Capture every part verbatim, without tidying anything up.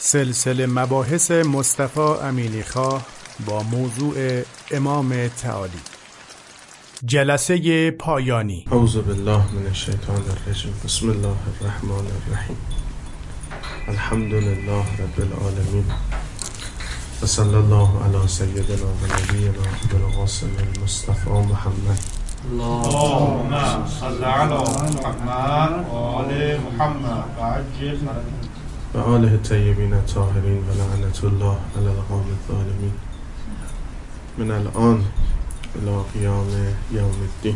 سلسله مباحث مصطفی امینیخواه با موضوع امام تعالی. جلسه پایانی. اعوذ بالله من الشیطان الرجیم. بسم الله الرحمن الرحیم. الحمد لله رب العالمین و صلی الله علی سیدنا و نبینا ابوالقاسم المصطفى محمد. اللهم صل علی محمد و آل محمد و عجل و آله الطیبین الطاهرین و لعنت الله علی القوم الظالمین من الان الی قیام یوم الدین.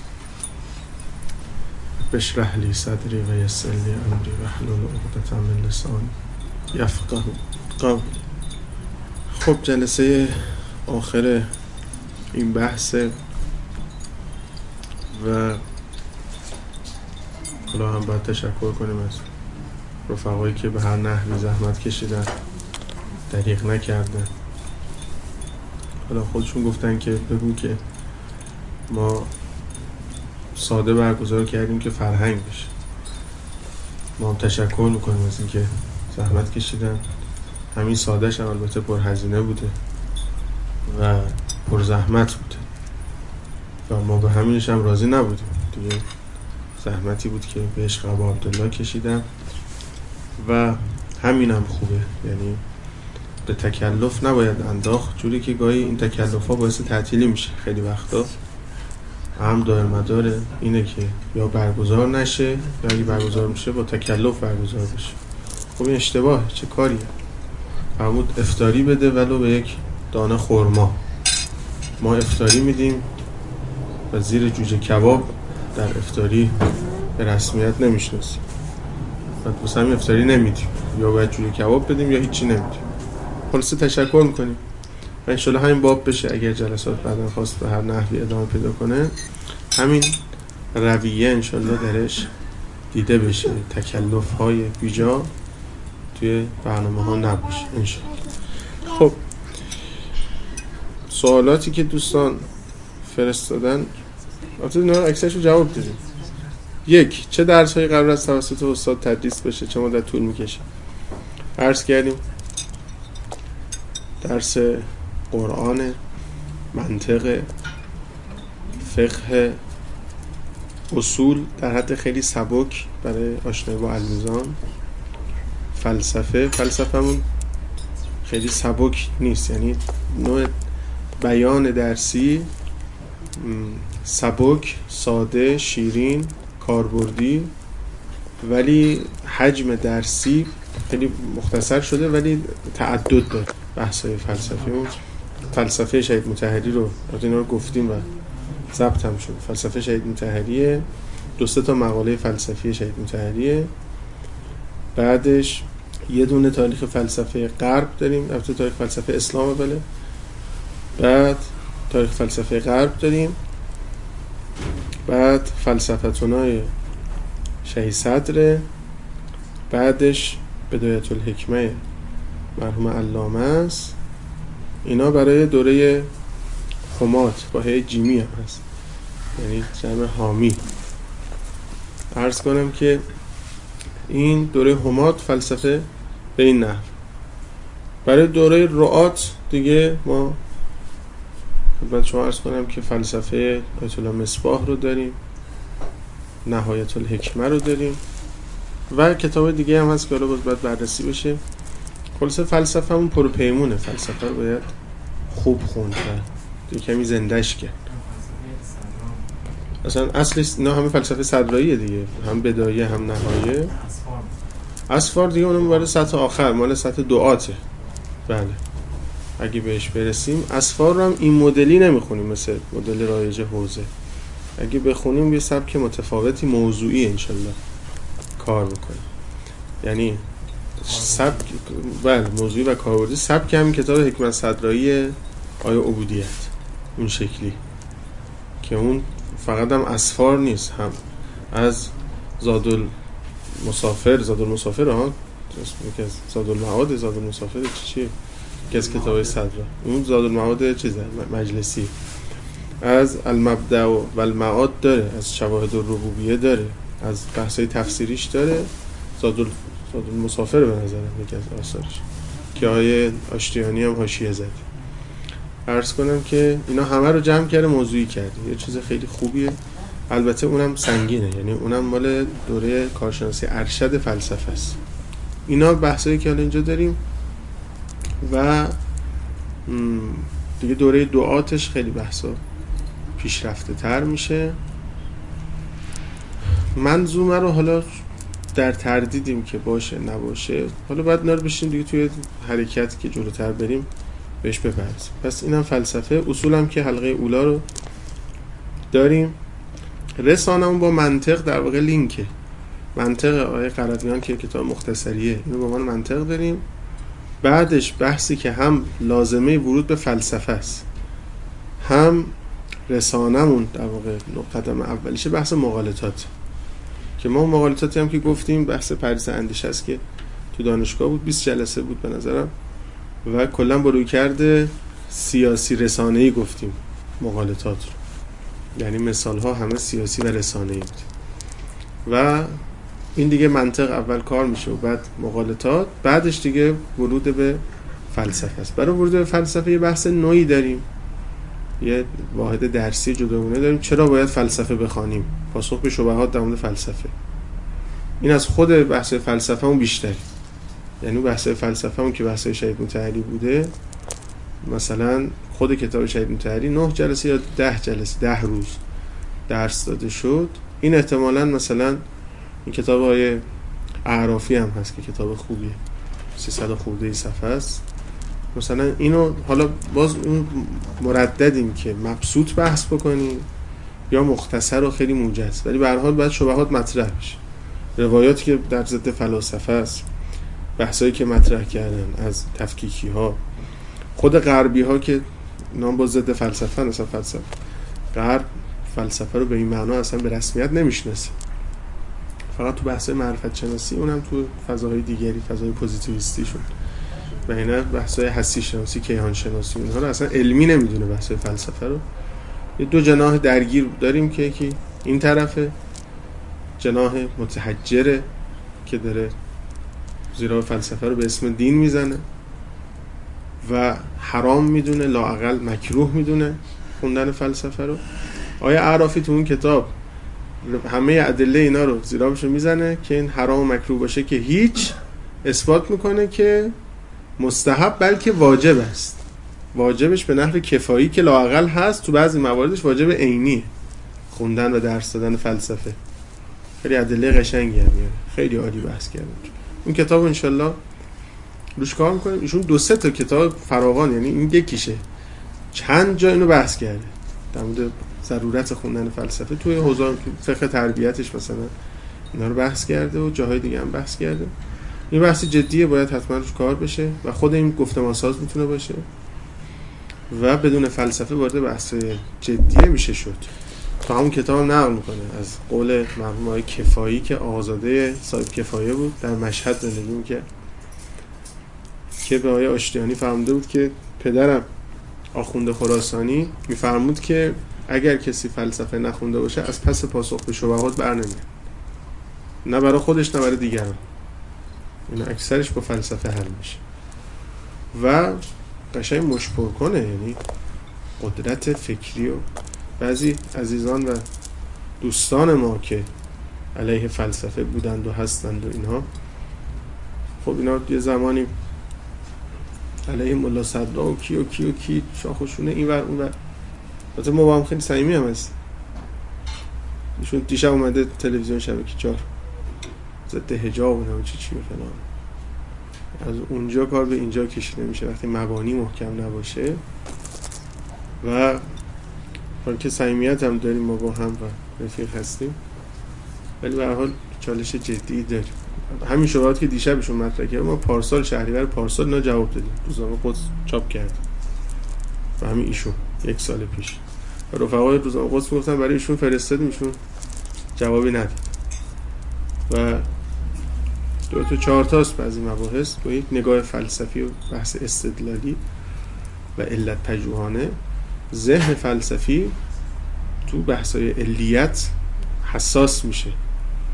اشرح لی صدری و یسر لی امری واحلل عقدة من لسانی یفقهوا قولی. خب جلسه آخر این بحث و حالا هم باید تشکر کنیم از رفقایی که به هر نحوی زحمت کشیدن، دریغ نکردن. حالا خودشون گفتن که بگو که ما ساده برگزار کردیم که فرهنگ بشه. ما هم تشکر میکنیم از این که زحمت کشیدن. همین سادهش هم البته پرهزینه بوده و پر زحمت بوده و ما به همینش هم راضی نبودیم دیگه. زحمتی بود که به عشق ابا عبدالله کشیدم و همین هم خوبه. یعنی به تکلف نباید انداخت، جوری که گاهی این تکلف ها باعث تعطیلی میشه. خیلی وقتا هم دار مداره اینه که یا برگزار نشه یا اگه برگزار میشه با تکلف برگزار بشه. خب این اشتباهه. چه کاریه؟ فرمود افطاری بده ولو به یک دانه خرما. ما افطاری میدیم و زیر جوجه کباب در افطاری به رسمیت نمیشناسیم. بعد واسه همین افطاری نمیدیم، یا باید جوجه کباب بدیم یا هیچی نمیدیم. خلاصه تشکر میکنیم و انشالله همین باب بشه. اگر جلسات بعدا خواست به هر نحوی ادامه پیدا کنه، همین رویه انشالله درش دیده بشه، تکلف های بیجا توی برنامه ها نباشه انشالله. خب سوالاتی که دوستان فرستادن البته اینا رو اکثرشو جواب دادیم. یک، چه درس هایی قرار است توسط استاد تدریس بشه؟ چه مدت طول میکشه؟ عرض کردیم درس قرآن، منطق، فقه، اصول در حد خیلی سبک برای آشنایی با المیزان، فلسفه. فلسفه‌مون خیلی سبک نیست، یعنی نوع بیان درسی سبک، ساده، شیرین، کاربردی، ولی حجم درسی خیلی مختصر شده ولی تعدد داره. بحث‌های فلسفی اون فلسفه شهید مطهری رو اینا رو گفتیم و ضبط هم شد. فلسفه شهید مطهریه، دو سه تا مقاله فلسفی شهید مطهریه. بعدش یه دونه تاریخ فلسفه غرب داریم، البته تاریخ فلسفه اسلام بله. بعد تاریخ فلسفه غرب داریم. بعد فلسفتونای شهید صدر. بعدش بدایت الحکمه مرحوم علامه است. اینا برای دوره حمات با هی جیمی هم هست، یعنی جمع حامی. عرض کنم که این دوره حمات فلسفه به این نحو. برای دوره رعات دیگه ما خدمت شما عرض کنم که فلسفه آیت الله مصباح رو داریم، نهایت الحکمه رو داریم و کتاب دیگه هم هست که حالا باید بررسی بشه. خلاصه فلسفه همون پروپیمونه. فلسفه رو باید خوب خوند و کمی زندش کرد. اصلا اصلش اینا همه فلسفه صدراییه دیگه، هم بدایه هم نهایه. اسفار دیگه اونم برای سطح آخر، مال سطح دعاته. بله اگه بهش برسیم. اسفار رو هم این مدلی نمیخونیم مثل مدل رایج حوزه. اگه بخونیم یه سبک متفاوتی موضوعی انشالله کار بکنیم. یعنی سبک بله موضوعی و کاربردی. سبک همین کتاب حکمت صدرایی آیه عبودیت اون شکلی که اون فقط هم اسفار نیست، هم از زادالمسافر زادالمسافر ها اسمی که از زادالمعاد زادالمسافر چیه که از کتاب صدرا، اون زادالمعاد چیزه مجلسی، از المبدأ و المعاد داره، از شواهد الربوبیه داره، از بحثای تفسیریش داره، زادال مسافر به نظرم یکی از آثارش که آیه آشتیانی هم حاشیه زد. عرض کنم که اینا همه رو جمع کرده موضوعی کرده، یه چیز خیلی خوبیه. البته اونم سنگینه، یعنی اونم مال دوره کارشناسی ارشد فلسفه است. اینا بحثایی که حالا اینجا داریم و دیگه دوره دعاتش خیلی بحثا پیشرفته تر میشه. منظومه رو حالا در تردیدیم که باشه نباشه، حالا باید اینا رو بشیم دیگه توی حرکت که جلوتر بریم بهش بپردازیم. پس اینم فلسفه. اصولم که حلقه اولا رو داریم. رسانه‌مون با منطق در واقع لینکه. منطق آقای قرضیان که کتاب مختصریه، اینو با من منطق داریم. بعدش بحثی که هم لازمه ورود به فلسفه است، هم رسانه‌مون در واقع قدم اولیشه بحث مغالطات، که ما مغالطاتی هم که گفتیم بحث پریس اندیشه است که تو دانشگاه بود، بیست جلسه بود به نظرم و کلا با رویکرد سیاسی رسانه‌ای گفتیم مغالطات رو، یعنی مثال‌ها همه سیاسی و رسانه‌ای بود و این دیگه منطق اول کار میشه و بعد مغالطات، بعدش دیگه ورود به فلسفه است. برای ورود به فلسفه یه بحث نوعی داریم، یه واحد درسی جداگانه داریم. چرا باید فلسفه بخوانیم؟ پاسخ به شبهات در مورد فلسفه. این از خود بحث فلسفه اون بیشتری، یعنی بحث فلسفه اون که بحث شهید مطهری بوده، مثلا خود کتاب شهید مطهری نه جلسه یا ده جلسه ده روز درس داده شد. این احتمالاً مثلا این کتاب های اعرافی هم هست که کتاب خوبیه، سیصد خورده ای صفحه است. مثلا اینو حالا باز اون مرددیم که مبسوط بحث بکنیم یا مختصر و خیلی موجز، ولی به هر حال باید شبهات مطرح بشه. روایاتی که در ضد فلاسفه است، بحثایی که مطرح کردن از تفکیکی ها، خود غربی ها که نام با ضد فلسفه اصلا فلسفه غرب فلسفه رو به این معنا اصلا به رسمیت نمیشناسه، فقط تو بحث معرفت شناسی، اونم تو فضاهای دیگری، فضای پوزیتیویستی شد و اینا بحثای هستی شناسی، کیهان شناسی، اونها رو اصلا علمی نمیدونه بحثای فلسفه رو. یه دو جناح درگیر داریم که یکی این طرفه، جناح متحجره که داره زیرا فلسفه رو به اسم دین میزنه و حرام میدونه، لااقل مکروه میدونه خوندن فلسفه رو. آیا اعرافی تو اون کتاب همه ادله اینا رو زیرابشو میزنه که این حرام و مکروه باشه که هیچ، اثبات میکنه که مستحب بلکه واجب است. واجبش به نحو کفایی که لااقل هست، تو بعضی مواردش واجب عینیه خوندن و درس دادن فلسفه. خیلی ادله قشنگی هم میاره، خیلی عالی بحث کرده. اون کتاب انشالله روش کار میکنیم. ایشون دو سه تا کتاب فراوان، یعنی این یکیشه، چند جا اینو بحث کرده در مورد ضرورت خوندن فلسفه. توی حوزه فقه تربیتش مثلا اینا رو بحث کرده و جاهای دیگه هم بحث کرده. این بحث جدیه، باید حتما روش کار بشه و خود این گفتمان ساز میتونه باشه و بدون فلسفه وارد بحث جدیه میشه شد. تا همون کتاب نقل میکنه از قول مرحوم آقای کفایی که آزاده صاحب کفایه بود، در مشهد زندگی میکرد، که به آقای آشتیانی فرموده بود که پدرم آخوند خراسانی میفرمود که اگر کسی فلسفه نخونده باشه از پس پاسخ به شبهات بر نمیاد، نه برای خودش نه برای دیگران. این اکثرش با فلسفه حل میشه و قشنگ مشپر کنه، یعنی قدرت فکری. و بعضی عزیزان و دوستان ما که علیه فلسفه بودند و هستند و اینها، خب اینا یه زمانی علیه ملا صدرا و کی و کی و کی شاخشونه این ور اون ور. البته ما با هم خیلی صمیمی هم هست. ایشون دیشب اومده تلویزیون شبکه چهار ضد حجاب و نه چی چی و فلان، از اونجا کار به اینجا کشیده میشه وقتی مبانی محکم نباشه. و حالا که صمیمیت هم داریم ما با هم و رفیق هستیم، ولی به هر حال چالش جدی داریم. همین شبهات که دیشبشون مطرح کرد ما پارسال شهریور پارسال اینا جواب دادیم، روزنامه قدس چاپ کرد و همین ایشون یک سال پیش رفقای روزنامه قدس گفتن برای ایشون فرستادیم، ایشون جوابی نداد. و دو تا چهار تاست بعضی مباحث با یک نگاه فلسفی و بحث استدلالی و علت پژوهانه. ذهن فلسفی تو بحث‌های علیت حساس میشه،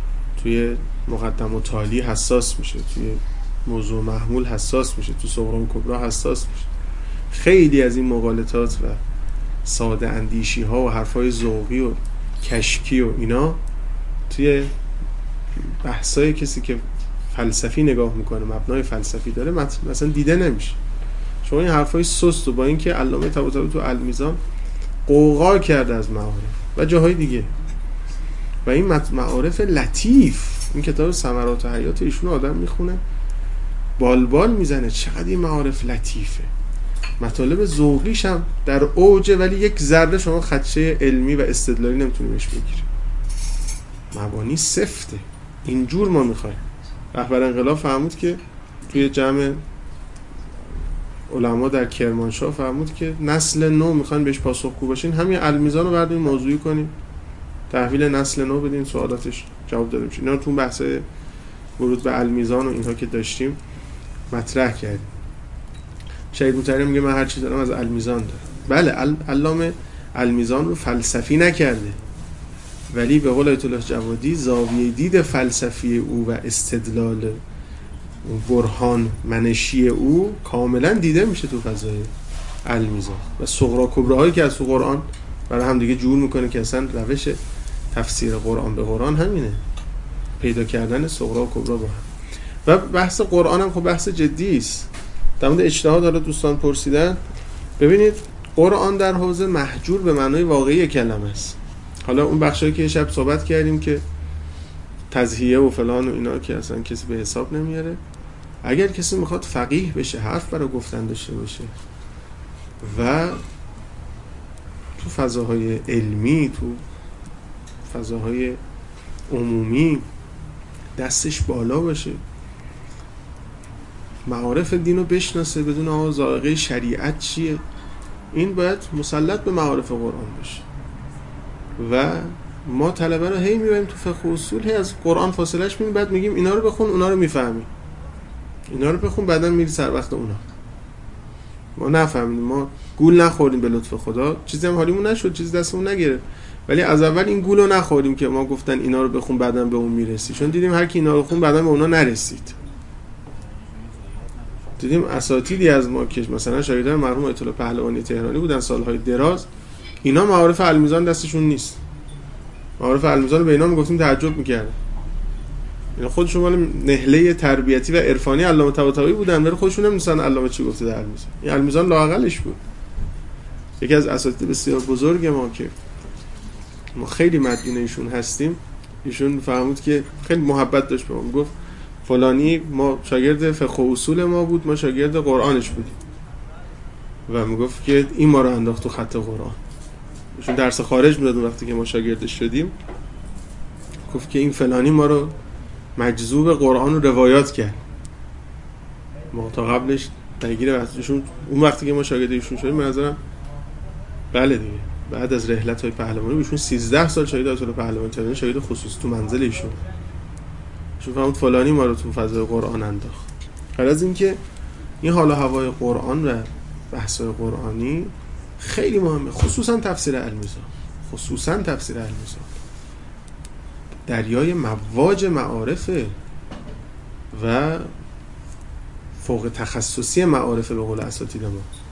توی مقدم و تالی حساس میشه، توی موضوع محمول حساس میشه، تو صغرا و کبرا حساس میشه. خیلی از این مقالطات و ساده اندیشی ها و حرفای ذوقی و کشکی و اینا توی بحثای کسی که فلسفی نگاه میکنه، مبنای فلسفی داره، مثلا دیده نمیشه. شما این حرفای سست و با اینکه علامه طباطبایی تو المیزان قوقا کرده از معارف و جاهای دیگه و این معارف لطیف، این کتاب ثمرات حیات ایشون آدم میخونه بالبال میزنه چقدر این معارف لطیفه، مطالب ذوقیش هم در اوجه، ولی یک ذره شما خدشه علمی و استدلالی نمیتونی بهش بگیری. مبانی سفته. اینجور ما میخوایم. رهبر انقلاب فرمود که توی جمع علما در کرمانشاه فرمود که نسل نو میخواین بهش پاسخگو باشین، همین المیزان رو بردارین موضوعی کنین، تحویل نسل نو بدین، سوالاتش جواب داده میشه. اینا رو تو بحث ورود به المیزان و اینها که داشتیم مطرح کردیم. شهید مطهری میگه من هر چی دارم از المیزان دارم. بله، علامه المیزان رو فلسفی نکرده، ولی به قول آیت الله جوادی زاویه دید فلسفی او و استدلال برهان منشی او کاملا دیده میشه تو فضای المیزان و صغرا کبراهایی که از تو قرآن برای هم دیگه جور میکنه که اصلا روش تفسیر قرآن به قرآن همینه، پیدا کردن صغرا و کبرا با هم. و بحث قرآن هم خب بحث جدی است. در مورد اجتهاد حالا دوستان پرسیدن، ببینید قرآن در حوزه محجور به معنای واقعی کلمه است. حالا اون بخشایی که شب صحبت کردیم که تزهیه و فلان و اینا که اصلا کسی به حساب نمیاره، اگر کسی میخواد فقیه بشه، حرف برای گفتن داشته باشه و تو فضاهای علمی، تو فضاهای عمومی دستش بالا باشه، معارف دین رو بشناسه، بدون آقا ذائقه شریعت چیه، این باید مسلط به معارف قرآن بشه. و ما طلبه رو هی میبریم تو فقه و اصول، هی از قرآن فاصلهش میبینیم، بعد میگیم اینا رو بخون، اونا رو میفهمی، اینا رو بخون، بعدا میری سر وقت اونا. ما نفهمیدیم، ما گول نخوردیم به لطف خدا، چیزی هم حالیمون نشد، چیزی دستمون نگرفت، ولی از اول این گول رو نخوردیم که ما گفتن اینا رو بخون بعدا به اون میرسی، چون دیدیم هر کی اینا رو خون بعدا به اونا نرسید. دیدیم اساتیدی از ما که مثلا شاگردان مرحوم آیت الله پهلوانی تهرانی بودن سالهای دراز، اینا معارف المیزان دستشون نیست. معارف المیزان رو به اینا میگفتیم تعجب میکردن. اینا خودشون مال نهله تربیتی و عرفانی علامه طباطبایی بودن، ولی خودشون نمی‌دونن علامه چی گفته در المیزان. این المیزان لااقلش بود. یکی از اساتید بسیار بزرگ ما که ما خیلی مدیون ایشون هستیم، ایشون فهمید که خیلی محبت داشت به ما، گفت فلانی ما شاگرد فقه و اصول ما بود، ما شاگرد قرآنش بودیم و میگفت که این ما رو انداخت تو خط قرآن. ایشون درس خارج میداد وقتی که ما شاگردش شدیم، گفت که این فلانی ما رو مجذوب قرآن و روایات کرد. ما تا قبلش درگیر وقتشون، اون وقتی که ما شاگرد ایشون شدیم به نظرم بله دیگه، بعد از رحلت های پهلوانی ایشون سیزده سال شاگرد آیت الله پهلوانی تهرانی، شاگرد خصوصی تو منزل ایشون. ایشون فهمید فلانی ما رو تو فضای قرآن انداخت. غیر از این که این حال و هوای قرآن و بحث‌های قرآنی خیلی مهمه، خصوصا تفسیر المیزان، خصوصا تفسیر المیزان دریای مواج معارفه و فوق تخصصی معارفه به قول اساتید ما.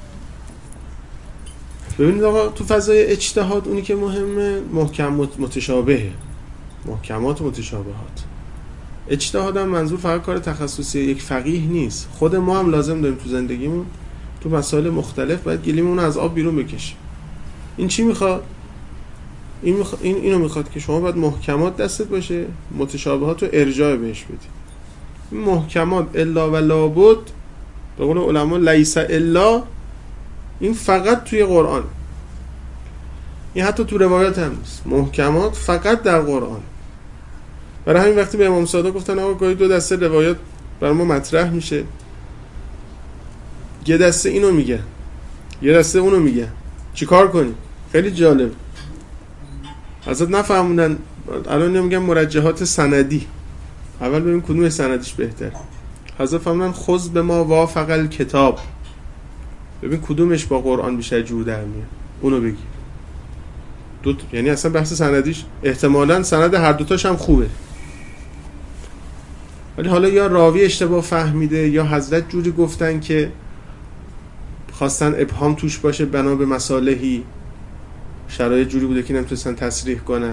ببینید آقا تو فضای اجتهاد اونی که مهمه محکم متشابهه، محکمات و متشابهات. اجتهاد هم منظور فقط کار تخصصی یک فقیه نیست، خود ما هم لازم داریم تو زندگیمون تو مسائل مختلف باید گلیمون از آب بیرون بکشیم. این چی میخواد؟ این, میخوا... این اینو میخواد که شما باید محکمات دستت باشه، متشابهات رو ارجاع بهش بدی. این محکمات الا و لابد به قول علما لیس الا، این فقط توی قرآن، این حتی تو روایات هم نیست. محکمات فقط در قرآن. برای همین وقتی به امام صادق گفتن آقا گاهی دو دسته روایات برای ما مطرح میشه، یه دسته اینو میگه یه دسته اونو میگه، چی کار کنیم؟ خیلی جالب. حضرت نفهموندن، الان نمیگم مرجحات سندی، اول ببین کدوم سندیش بهتر. حضرت فهموندن خذ به ما وافق الکتاب، ببین کدومش با قرآن بیشتر جور در میاد اونو بگی. دو تا. یعنی اصلا بحث سندیش احتمالاً سند هر دوتاش هم خوبه، ولی حالا یا راوی اشتباه فهمیده یا حضرت جوری گفتن که خواستن ابهام توش باشه بنا به مصالحی، شرایط جوری بوده که نمیتونستن تصریح کنن.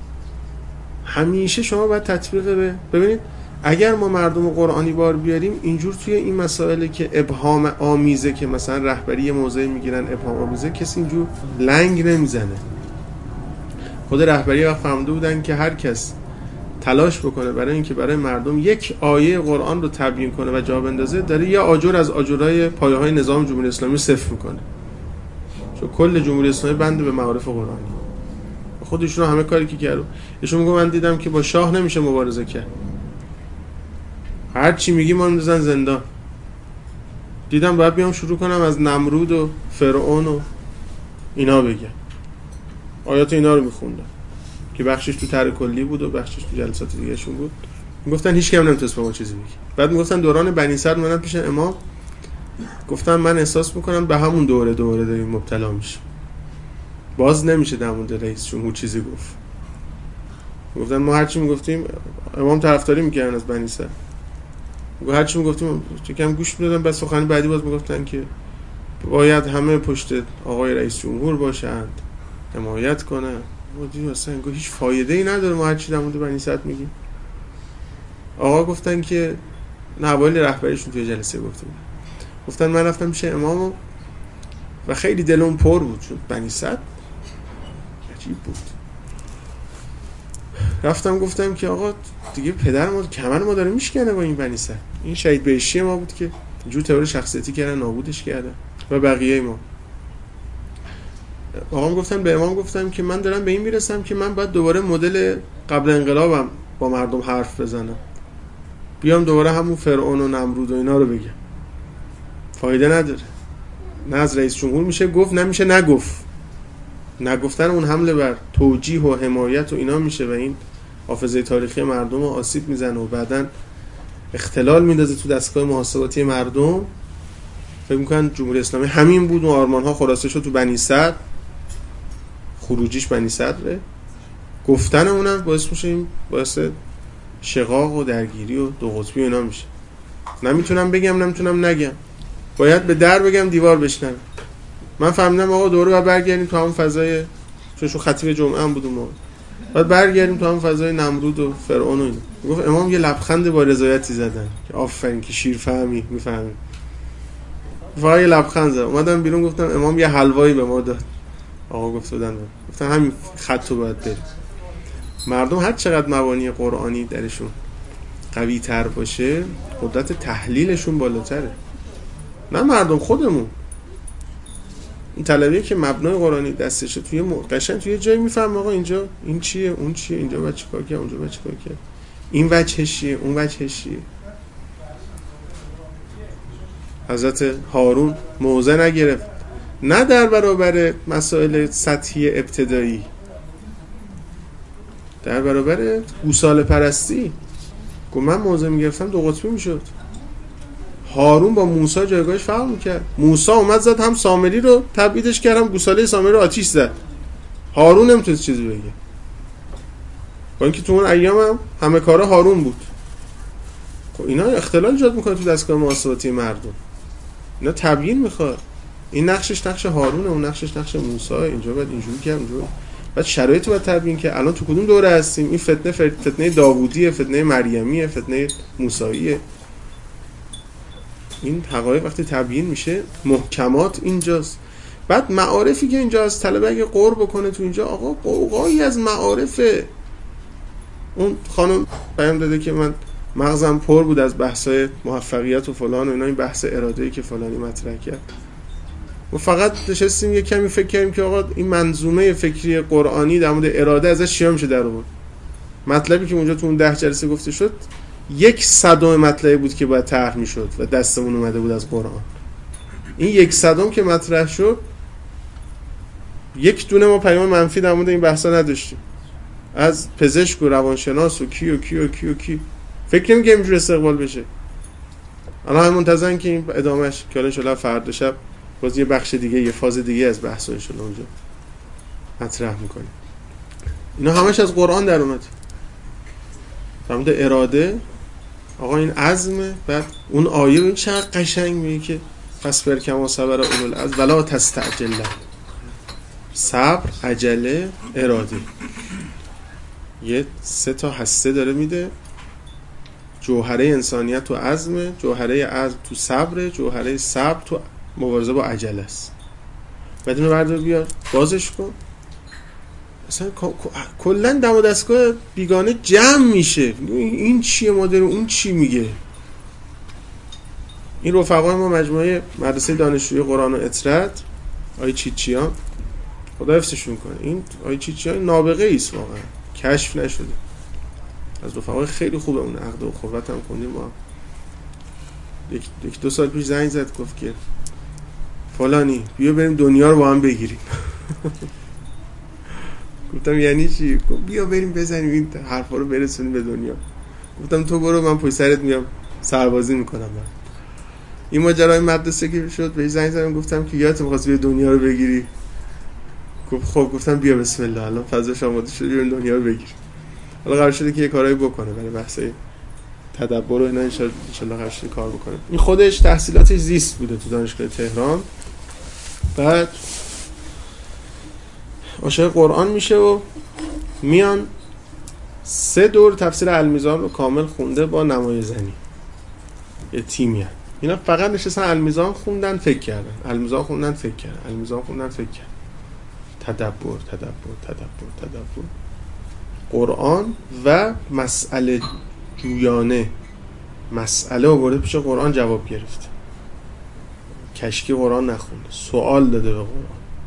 همیشه شما باید تطبیق به ببینید اگر ما مردم قرآنی بار بیاریم اینجور توی این مسائل که ابهام آمیزه که مثلا رهبری موضع میگیرن ابهام آمیزه، کسی اینجور لنگ نمیزنه. خود رهبری وقت فهمده بودن که هر کس تلاش بکنه برای اینکه برای مردم یک آیه قرآن رو تبیین کنه و جا بندازه، داره یه آجر از آجرهای پایه‌های نظام جمهوری اسلامی صفر میکنه، چون کل جمهوری اسلامی بند به معارف قرآنی. خودشون همه کاری که کردن. ایشون میگه من دیدم که با شاه نمیشه مبارزه کرد، هر چی میگی ما میذارن زندان. دیدم باید بیام شروع کنم از نمرود و فرعون و اینا بگم. آیات اینا رو میخوندم که بخشش تو طرح کلی بود و بخشش تو جلسات دیگه شون بود. میگفتن هیچ کم نمیتونست به ما چیزی بگه. بعد میگفتن دوران بنی صدر منم پیش امام گفتم من احساس میکنم به همون دوره دوره داریم مبتلا میشیم، باز نمیشه در مورد رئیس جمهور چیزی گفت. گفتن ما هرچی میگفتیم امام طرفداری میکردن از بنی صدر، گفت هرچی میگفتیم کم گوش میدادن، بعد سخنی بعدی باز میگفتن که باید همه پشت آقای رئیس جمهور باشند، حمایت کنن. ما دیدیم اصلا انگار هیچ فایده ای نداره ما هرچی در مورد بنی صدر میگیم. آقا گفتن که نه، اوایل رهبریشون توی جلسه گفتم گفتن من رفتم پیش امامو و خیلی دلم پر بود چون بنی صدر عجیب بود. رفتم گفتم که آقا دیگه پدر ما کمر ما داره میشکنه با این بنی صدر، این شهید بهشتی ما بود که جو تئوری شخصیتی کردن نابودش کردن و بقیه ما. آقام گفتن به امام گفتم که من دارم به این میرسم که من باید دوباره مدل قبل انقلابم با مردم حرف بزنم، بیام دوباره همون فرعون و نمرود و اینا رو بگم. فایده نداره، نه از رئیس جمهور میشه گفت، نمیشه نگفت. نگفتن اون حمله بر توجیه و حمایت و اینا میشه و این حافظه تاریخی مردم رو آسیب میزنه و بعدن اختلال میندازه تو دستگاه محاسباتی مردم. فکر میکنن جمهوری اسلامی همین بود و آرمان ها خلاصه شد تو بنی صدر، خروجیش بنی صدره. گفتن اونم باعث میشه این باعث شقاق و درگیری و دو قطبی و اینا میشه. نمیتونم بگم نمیتونم نگم، باید به در بگم دیوار بشنم. من فهمیدم آقا دوره باید برگردیم تو همون فضای، چون شو خطیب جمعه هم بود اون موقع، باید برگردیم تو همون فضای نمرود و فرعون و اینا. گفت امام یه لبخند با رضایتی زدن که آفرین که شیر فهمی میفهمی. فقط یه لبخند زدن. اومدم بیرون گفتم امام یه حلوایی به ما داد. آقا گفت دادن گفتن همین خطو باید بریم. مردم هر چقدر مبانی قرآنی درشون قوی تر باشه قدرت تحلیلشون بالاتره. نه مردم خودمون این طلبیه که مبنای قرآنی دستشه توی قشنگ توی جایی میفهم آقا اینجا این چیه اون چیه، اینجا باید چیکار کنه اونجا باید چیکار کنه، این وجهش چیه اون وجهش چیه. حضرت هارون موضع نگرفت، نه در برابر مسائل سطحی ابتدایی، در برابر گوساله پرستی. گفت من موضع میگرفتم دو قطبی میشد. هارون با موسی جایگاهش فرق میکرد. موسی اومد زد هم سامری رو تبعیدش کرد هم گوساله سامری رو آتیش زد. هارون نمیتونست چیزی بگه، با اینکه تو اون ایام هم همه کارا هارون بود. خب اینا اختلال ایجاد میکنه تو دستگاه محاسباتی مردم. اینا تبیین میخواد. این نقشش نقش هارونه، اون نقشش نقش موسی. اینجا باید اینجوری کرد اونجا بعد شرایط باید تبیین که الان تو کدوم دوره هستیم. این فتنه فتنه داوودیه، فتنه مریمیه، فتنه موسیه. این حقایق وقتی تبیین میشه محکمات اینجاست. بعد معارفی که اینجا از طلبه اگه قرب بکنه تو اینجا آقا قوقایی از معارفه. اون خانم پیام داده که من مغزم پر بود از بحثای موفقیت و فلان و اینا، این بحث اراده‌ای که فلانی مطرح کرد. ما فقط نشستیم یه کمی فکر کردیم که آقا این منظومه فکری قرآنی در مورد اراده ازش چیا میشه در آورد. مطلبی که اونجا تو اون ده جلسه گفته شد یک صدم مطلبی بود که باید طرح میشد و دستمون اومده بود از قرآن. این یک صدم که مطرح شد یک دونه ما پیام منفی در مورد این بحثا نداشتیم، از پزشک و روانشناس و کی و کی و کی و کی. فکر نمی‌کنم اینجور استقبال بشه. الان هم منتظرن که این ادامهش که ان شاءالله فردا شب باز یه بخش دیگه، یه فاز دیگه از بحث ان شاءالله اونجا مطرح می‌کنیم. اینا همش از قرآن در اومد. در مورد اراده آقا این عزمه. بعد اون آیه این چقدر قشنگ میگه که فاصبر کما صبر اولو العزم ولا تستعجل له. صبر، عجله، اراده، یه سه تا هسته داره میده. جوهره انسانیت تو عزم، جوهره عزم تو صبر، جوهره صبر تو مبارزه با عجله است. بعد اینو بردار بیار بازش کن. اصلا کلا دم و دستگاه بیگانه جمع میشه. این چیه مادر، اون چی میگه. این رفقای ما مجموعه مدرسه دانشجویی قرآن و اطرت، آی چیچیان، خدا حفظشون کنه. این آی چیچیان نابغه ایست واقعا، کشف نشده. از رفقای خیلی خوبه. اون عقد و قوت هم خوندیم ما. یک, یک دو سال پیش زنگ زد گفت که فلانی بیا بریم دنیا رو با هم بگیریم. گفتم یعنی چی؟ گفت بیا بریم بزنیم این حرفا رو برسونیم به دنیا. گفتم تو برو، من پشت سرت میام سربازی میکنم. من این ماجرای مدرسه که شد بهش زنگ زدم گفتم که یادت می‌خواست بیا دنیا رو بگیری؟ گفت خب. گفتم بیا بسم الله الان فضاش آماده شد بریم دنیا رو بگیریم. حالا قرار شده که یه کارایی بکنه برای بحث تدبر و اینا، ان شاء الله قرار شده کار بکنه. این خودش تحصیلاتش زیست بوده تو دانشگاه تهران. بعد عاشق قرآن میشه و میان سه دور تفسیر المیزان رو کامل خونده با نمای زنی. یه تیمیه. اینا فقط نشستن المیزان خوندن فکر کردن، المیزان خوندن فکر کردن، المیزان خوندن فکر کردن. تدبر تدبر تدبر تدبر قرآن و مسئله جویانه. مسئله آورده پیش قرآن جواب گرفته. کشکی قرآن نخونده، سوال داده به قرآن.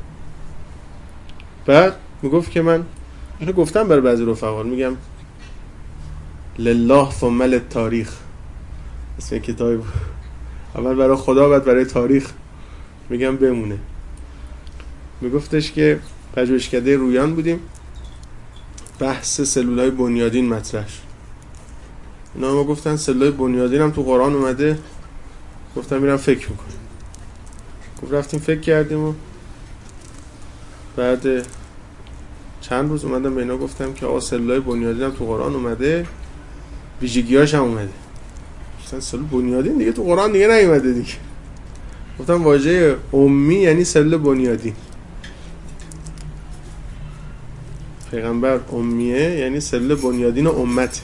بعد میگفت که من اینو گفتم برای بعضی رفقا، میگم لله ثم للتاریخ. اسم کتابی بود. اول برای خدا بعد برای تاریخ میگم بمونه. میگفتش که پژوهشکده رویان بودیم، بحث سلولای بنیادین مطرح شد. اینا ما گفتن سلولای بنیادین هم تو قرآن اومده. گفتم میرم فکر میکنم. گفت رفتیم فکر کردیم و بعد چند روز اومدم به اینا گفتم که آقا سلولای بنیادین هم تو قرآن اومده، ویژگی‌هاش هم اومده. گفتن سلول بنیادین دیگه تو قرآن دیگه نیومده دیگه. گفتم واژه امی یعنی سلول بنیادین. پیغمبر امیه یعنی سلول بنیادین امت.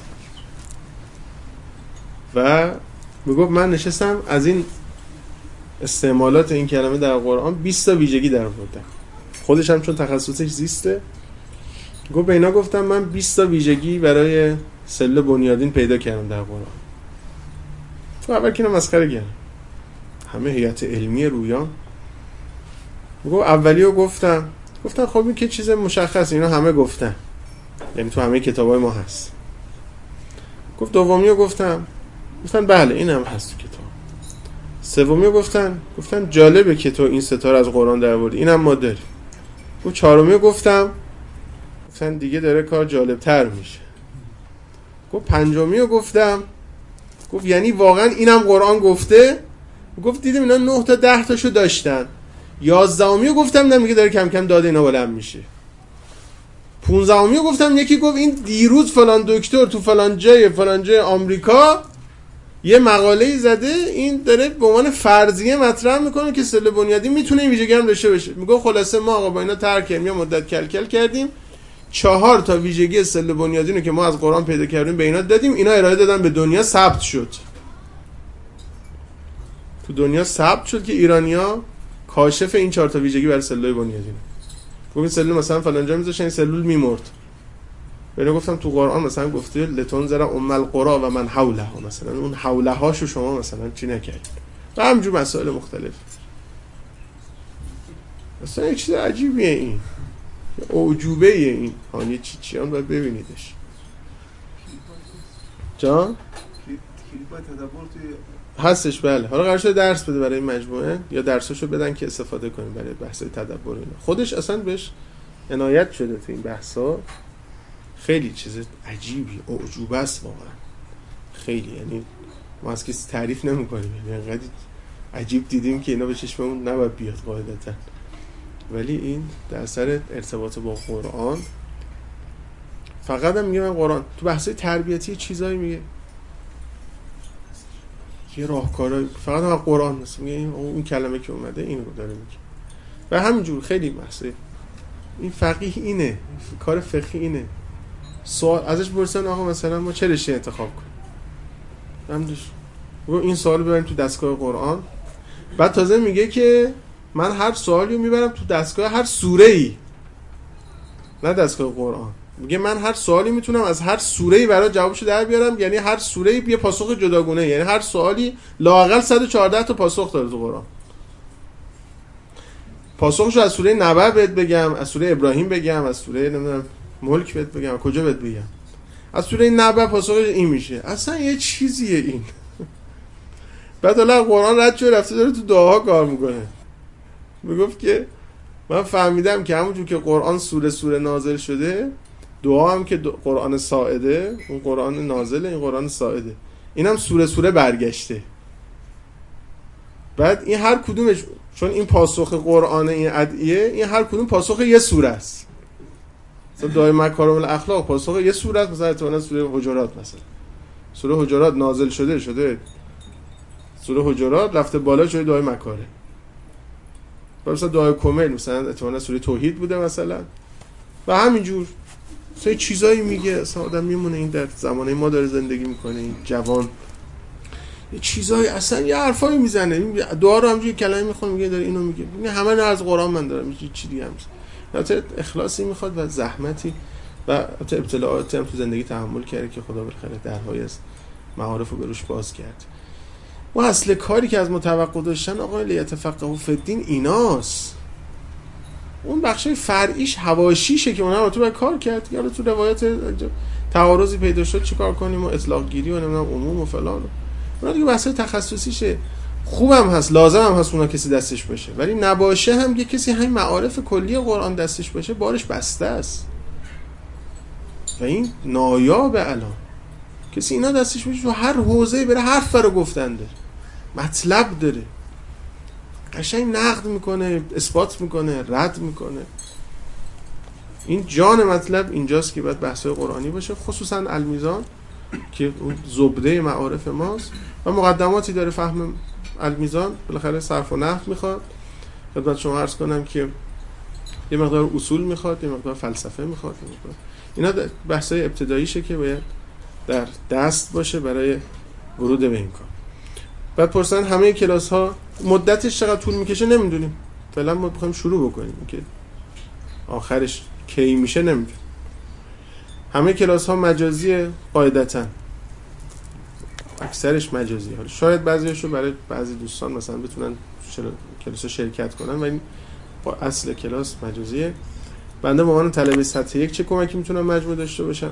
و میگفت من نشستم از این استعمالات این کلمه در قرآن بیست تا ویژگی در آوردم. خودش هم چون تخصصش زیسته، گفت به اینا گفتم من بیست تا ویژگی برای سلول بنیادین پیدا کردم در قرآن. تو اول که اینا مسخره کردم. همه هیئت علمی رویان. گفت اولیو گفتم گفتن خب این که چیز مشخصه، اینا همه گفتن، یعنی تو همه کتابای ما هست. گفت دومیو گفتم گفتن بله این هم هست تو کتاب. سومیو گفتن گفتن جالبه که تو این ستاره از قرآن در آوردی، اینم ما داریم. گفت چهارمیو گفتم گفتن دیگه داره کار جالبتر میشه. گفت پنجمیو گفتم گفت یعنی واقعا اینم قرآن گفته. گفت دیدیم اینا نه تا ده تاشو داشتن. یازدهمیو گفتم نه میگه داره کم کم داده اینا بلند میشه. پونزدهمیو گفتم یکی گفت این دیروز فلان دکتر تو فلان جای فلان جای آمریکا یه مقاله‌ای زده، این داره به عنوان فرضیه مطرح میکنه که سلول بنیادی میتونه این ویژگی هم داشته باشه. میگه خلاصه ما آقا با اینا ترک کردیم، یه مدت کل کل کردیم، چهار تا ویژگی سلول بنیادین رو که ما از قرآن پیدا کردیم به اینا دادیم، اینا ارائه دادن به دنیا، ثبت شد. تو دنیا ثبت شد که ایرانیا کاشف این چهار تا ویژگی برای سلول بنیادین. گفتم سلول مثلا فلان جا میذاشتن این سلول میمرد. بهش گفتم تو قرآن مثلا گفته لتنذر ام القری و من حولها، مثلا اون حولهاشو شما مثلا چی نکردید. و همجور مسائل مختلف. مثلا یه چیز عجیبیه این. اعجوبه این. هانی چی چیان باید ببینیدش. جان؟ هستش بله. حالا قرار شده درس بده برای این مجموعه یا درساشو بدن که استفاده کنیم برای بحث تدبر اینا. خودش اصلا بهش عنایت شده تو این بحثا. خیلی چیز عجیبی، اعجوبه است واقعا. خیلی، یعنی ما از کسی تعریف نمی‌کنیم، یعنی انقدر عجیب دیدیم که اینا به چشممون نباید بیاد قاعدتا. ولی این در اثر ارتباط با قرآن. فقط هم میگه من قرآن تو بحث تربیتی چیزایی میگه یه راهکارای فقط هم قرآن نیست، میگه اون کلمه که اومده اینو داره میگه. و همینجور خیلی بحثه. این فقیه اینه، کار فقهی اینه. سوال ازش پرسن آقا مثلا ما چه رشته انتخاب کنیم؟ همینش. و این سوالو ببریم تو دستگاه قرآن. بعد تازه میگه که من هر سوالی رو میبرم تو دستگاه هر سوره‌ای. نه دستگاه قرآن. میگه من هر سوالی میتونم از هر سوره‌ای برای جوابشو در بیارم، یعنی هر سوره‌ای یه پاسخ جداگونه، یعنی هر سوالی لااقل صد و چهارده تا پاسخ داره تو قرآن. پاسخشو از سوره نبأ بهت بگم، از سوره ابراهیم بگم، از سوره نمیدونم ملک بهت بگم، کجا بهت بگم؟ از سوره نبأ پاسخش این میشه. اصلا یه چیزیه این. بعد حالا قرآن رد شده رفته داره تو دعاها کار میکنه. میگفت که من فهمیدم که همونجور که قرآن سوره سوره نازل شده، دعا هم که قرآن ساعده، اون قرآن نازله، این قرآن ساعده، اینم سوره سوره برگشته. بعد این هر کدومش، چون این پاسخ قرآن این ادعیه، این هر کدوم پاسخ یه سوره است. مثلا دعای مکارم الاخلاق پاسخ یه سوره است، مثلا اتفاقا سوره حجرات، مثلا سوره حجرات نازل شده شده سوره حجرات رفته بالا شده دعای مکارم. مثلا دعای کمیل مثلا اتفاقا سوره توحید بوده مثلا. و همینجور سه چیزایی میگه، اصلا آدم میمونه این در زمانه ما داره زندگی میکنه، این جوان یه چیزایی اصلا یه حرفایی میزنه، دعا رو همونجوری کلمه میخونه میگه داره اینو میگه، میگه همه رو از قرآن من دارم، میگه چی دیگه هست. البته اخلاصی میخواد و زحمتی و البته ابتلاعاتی هم تو زندگی تحمل کرده که خدا بالخیره درهای از معارف رو بروش باز کرد. و اصل کاری که از متوقع داشتن آقای لیتفقهوا فی الدین ایناست. اون بخشای فرعیش حواشیشه که اونها رو تو باید کار کرد. یا تو روایت تعارضی پیدا شد چیکار کنیم و اطلاق گیری و نمیدونم عموم و فلان. اونا دیگه بحث تخصصیشه. خوبم هست، لازم هم هست اونا کسی دستش باشه، ولی نباشه هم یه کسی همین معارف کلی قرآن دستش باشه بارش بسته است. و این نایابه الان. کسی اینا دستش باشه تو هر حوزه‌ای بره حرف رو گفتن داره. مطلب داره. قشنگ نقد میکنه، اثبات میکنه، رد میکنه. این جان مطلب اینجاست که باید بحث‌های قرآنی باشه، خصوصا المیزان که اون زبده معارف ماست و مقدماتی داره. فهم المیزان بالاخره صرف و نحو میخواد. خدمت شما عرض کنم که یه مقدار اصول میخواد، یه مقدار فلسفه میخواد. اینا بحث‌های ابتداییشه که باید در دست باشه برای ورود به این کار. بعد پرسن همه کلاس ها مدتش چقدر طول میکشه نمیدونیم. فعلا ما بخوایم شروع بکنیم که آخرش کی میشه نمیدونیم. همه کلاس ها مجازیه قاعدتاً، اکثرش مجازیه. حالا شاید بعضیاشو برای بعضی دوستان مثلا بتونن کلاس شرکت کنن، ولی با اصل کلاس مجازیه. بنده به عنوان طالب سطح یک چه کمکی میتونم مجموع داشته باشم؟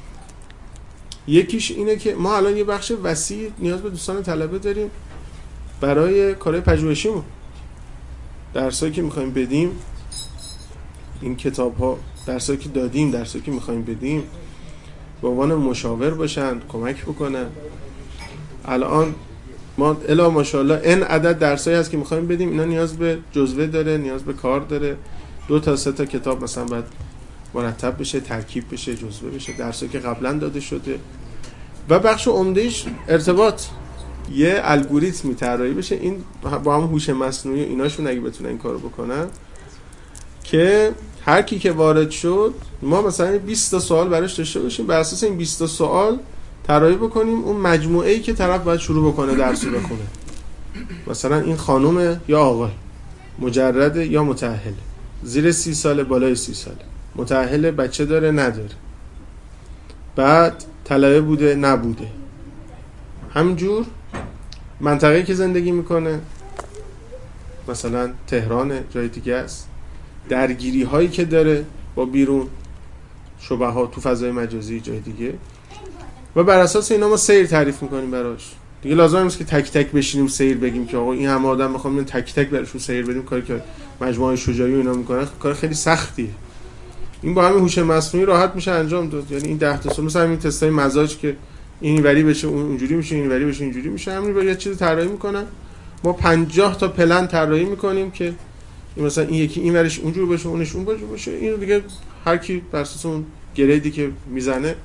یکیش اینه که ما الان یه بخش وسیع نیاز به دوستان طلبه داریم برای کارهای پژوهشیمون. درسایی که میخوایم بدیم، این کتاب‌ها، درسایی که دادیم، درسایی که میخوایم بدیم، به عنوان مشاور باشن، کمک بکنن. الان ما الا ماشاءالله ان عدد درسایی هست که میخوایم بدیم، اینا نیاز به جزوه داره، نیاز به کار داره. دو تا سه تا کتاب مثلا باید مرتب بشه، ترکیب بشه، جزوه بشه، درسایی که قبلا داده شده. و بخش عمدهش ارتباط، یه الگوریتمی طراحی بشه، این با هم هوش مصنوعی ایناشون اگه بتونن این کارو بکنن که هر کی که وارد شد ما مثلا بیست تا سوال براش داشته باشیم، بر اساس این بیست تا سوال طراحی بکنیم اون مجموعه‌ای که طرف باید شروع بکنه درس رو بخونه. مثلا این خانم یا آقا، مجرد یا متأهل، زیر سی ساله، بالای سی ساله، متأهل، بچه داره نداره، بعد طلبه بوده نبوده، همینجور منطقه‌ای که زندگی میکنه، مثلا تهران، جای دیگه است، درگیری هایی که داره با بیرون، شبهات تو فضای مجازی، جای دیگه. و بر اساس اینا ما سیر تعریف میکنیم براش. دیگه لازم نیست که تک تک بشینیم سیر بگیم که آقا این همه آدم میخوام تک تک براشون سیر بدیم. کاری که مجموعه شجاعی و اینا میکنن کار خیلی سختیه. این با همین هوش مصنوعی راحت میشه انجام داد. یعنی این ده تا سوال مثلا این تستای مزاج که این وری بشه اون اونجوری میشه، این وری بشه اینجوری میشه، همین با یه چیز طراحی میکنن. ما پنجاه تا پلن طراحی میکنیم که این مثلا این یکی این ورش اونجوری باشه، اونش اون باشه باشه. اینو دیگه هر کی بر اساس اون گریدی که میزنه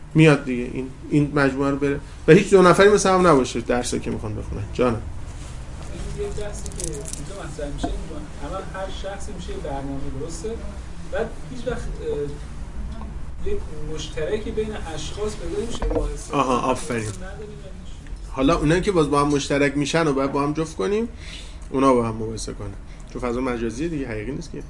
میاد دیگه این این مجموعه رو بره و هیچ دو نفری مثل هم نباشه درسی که میخوان بخونن. جانم یه بحثی که اینجا مطرح میشه اول هر شخصی میشه یه برنامه درسته، بعد هیچ وقت یک مشترکی بین اشخاص پیدا نمیشه باعث. آها آفرین. حالا اونایی که باز با هم مشترک میشن و باید با هم جفت کنیم، اونا با هم مقایسه کنن، چون فضا مجازیه دیگه، حقیقی نیست که.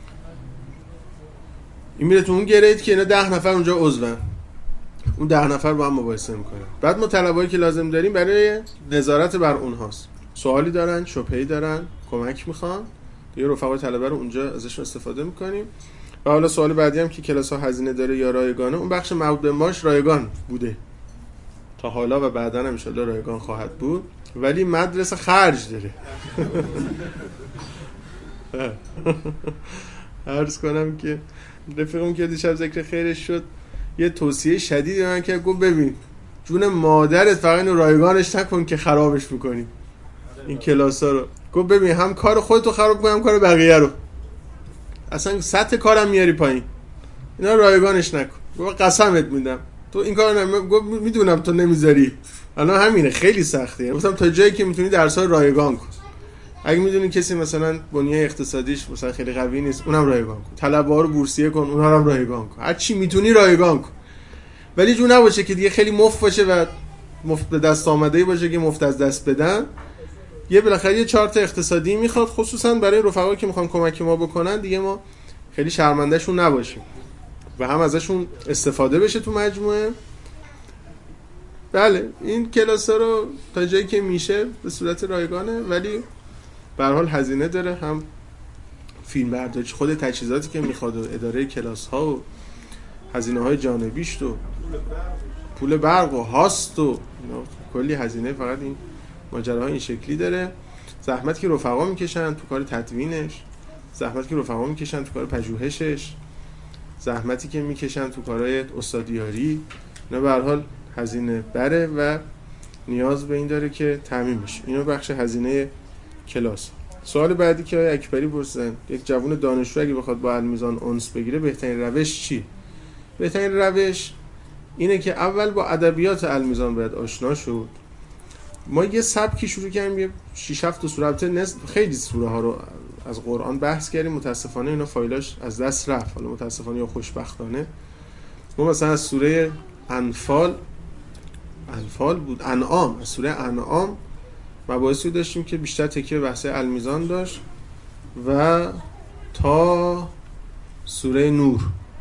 این میره تو اون گرید که اینا ده نفر اونجا عضون، اون ده نفر با هم مقایسه میکنن. بعد ما طلبایی که لازم داریم برای نظارت بر اونهاست، سوالی دارن، شبهه‌ای دارن، کمک میخوان، دیگه رفقای طلبه رو اونجا ازشون استفاده میکنیم. و حالا سوال بعدی هم که کلاس ها هزینه داره یا رایگانه، اون بخش مربوط به ماش رایگان بوده تا حالا و بعداً هم ان شاء الله رایگان خواهد بود، ولی مدرسه خرج داره. عرض کنم که رفیقم که دیشب ذکر خیرش شد یه توصیه شدیدی به من کرد، گفت ببین جون مادرت فقط اینو رایگانش نکن که خرابش میکنی این کلاسا رو. گفت ببین هم کار خودتو خراب کنی هم کار بقیه رو، اصلا سطح کارم میاری پایین، اینا رایگانش نکن. گفت قسمت میدم تو این کارو نمی. گفت میدونم تو نمیذاری، الان همینه خیلی سخته. گفتم تا جایی که میتونی درس‌ها رایگان کن. اگه میدونی کسی مثلا بنیه اقتصادیش مثلا خیلی قوی نیست، اونم رایگان کن. طلبه‌ها رو بورسیه کن، اونها رو هم رایگان کن. هر چی میتونی رایگان کن. ولی جو نباشه که دیگه خیلی مفت باشه و مفت به دست آمده‌ای باشه که مفت از دست بدن. یه بالاخره یه چارت اقتصادی میخواد، خصوصا برای رفقایی که میخوان کمک ما بکنن، دیگه ما خیلی شرمنده‌شون نباشیم و هم ازشون استفاده بشه تو مجموعه. بله این کلاس‌ها رو تا جایی که میشه به صورت رایگانه، ولی به هر حال هزینه داره، هم فیلم برداری، خود تجهیزاتی که میخواد و اداره کلاس‌ها و هزینه‌های جانبیش و پول برق و هاست و کلی هزینه. فقط این ماجراها این شکلی داره. زحمت که رفقا میکشن تو کار تدوینش، زحمت که رفقا میکشن تو کار پژوهشش، زحمتی که میکشن تو کارهای استادیاری، اینا به هر حال هزینه بره و نیاز به این داره که تامین بشه. اینو بخش هزینه کلاس. سوال بعدی که آقای اکبری پرسیدن، یک جوان دانشجو اگه بخواد با المیزان انس بگیره بهترین روش چی؟ بهترین روش اینه که اول با ادبیات المیزان باید آشنا شد. ما یه سبکی شروع کردیم، یه شش هفت سوره، البته خیلی سوره ها رو از قرآن بحث کردیم، متاسفانه اینا فایلاش از دست رفت، حالا متاسفانه یا خوشبختانه. ما مثلا از سوره انفال انفال بود انعام از سوره انعام مباحثی داشتیم که بیشتر تکیه بحث المیزان داشت و تا سوره نور،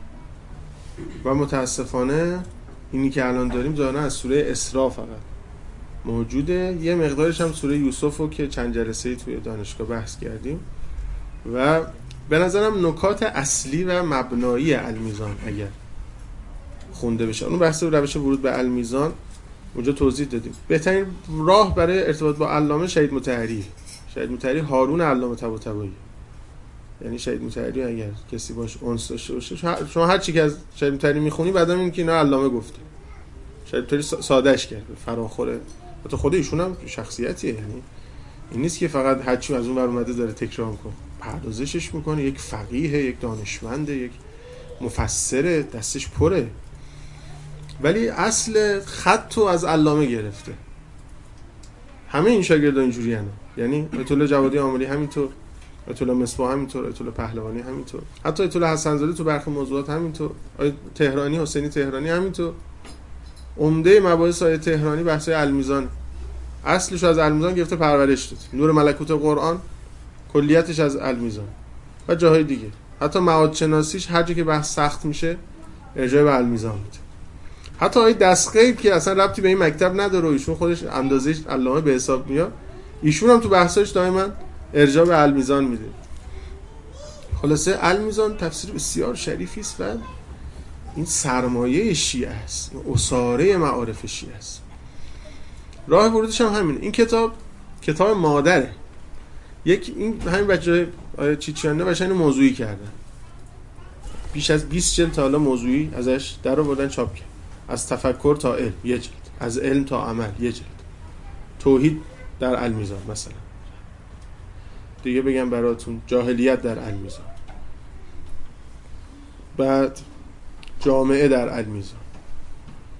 و متاسفانه اینی که الان داریم ظاهرا از سوره اسراء فقط موجوده. یه مقدارش هم سوره یوسف رو که چند جلسه‌ای توی دانشگاه بحث کردیم و به نظرم نکات اصلی و مبنایی المیزان اگر خونده بشه، اون بحث روش ورود به المیزان اونجا توضیح دادیم. بهترین راه برای ارتباط با علامه شهید مطهری، شهید مطهری هارون علامه طباطبایی، یعنی شهید مطهری اگر کسی باش انس داشته باشه، شما هر چی که از شهید مطهری میخونی بعدا میگی که اینا علامه گفته. شهید مطهری سادهش کرد، فراخوره، حتی خود ایشون هم شخصیتیه، یعنی این نیست که فقط هر چی از اون ور اومده داره تکرار میکنه، پردازشش میکنه، یک فقیه، یک دانشمند، یک مفسر، دستش پره. ولی اصل خط رو از علامه گرفته. همه این شاگردان اینجوری هستن، یعنی آیت الله جوادی عاملی همینطور، آیت الله مصباح همینطور، آیت الله پهلوانی همینطور، حتی آیت الله حسن زاده تو برخی موضوعات همینطور، آیت تهرانی حسینی تهرانی همینطور. عمده مباحث آیت تهرانی بحث المیزان، اصلش از المیزان گرفته پرورش داد. نور ملکوت قرآن کلیتش از المیزان و جاهای دیگه، حتی معاد شناسیش هر جا که بحث سخت میشه ارجاع به المیزان میده. حتی آیه دستغیب که اصلا ربطی به این مکتب نداره و ایشون خودش اندازه‌اش علامه به حساب میاد، ایشون هم تو بحثاش دائما ارجاع به المیزان میده. خلاصه المیزان تفسیر بسیار شریفی است و این سرمایه شیعه است، این اساره معارف شیعه است. راه ورودش هم همینه. این کتاب کتاب مادره. یک این همین بچه‌های آیه چیچیانه باشن موضوعی کردن، بیش از بیست جلد تا حالا موضوعی ازش در آوردن چاپ کردن. از تفکر تا علم یه جلد، از علم تا عمل یه جلد، توحید در المیزان مثلا، دیگه بگم براتون جاهلیت در المیزان، بعد جامعه در المیزان،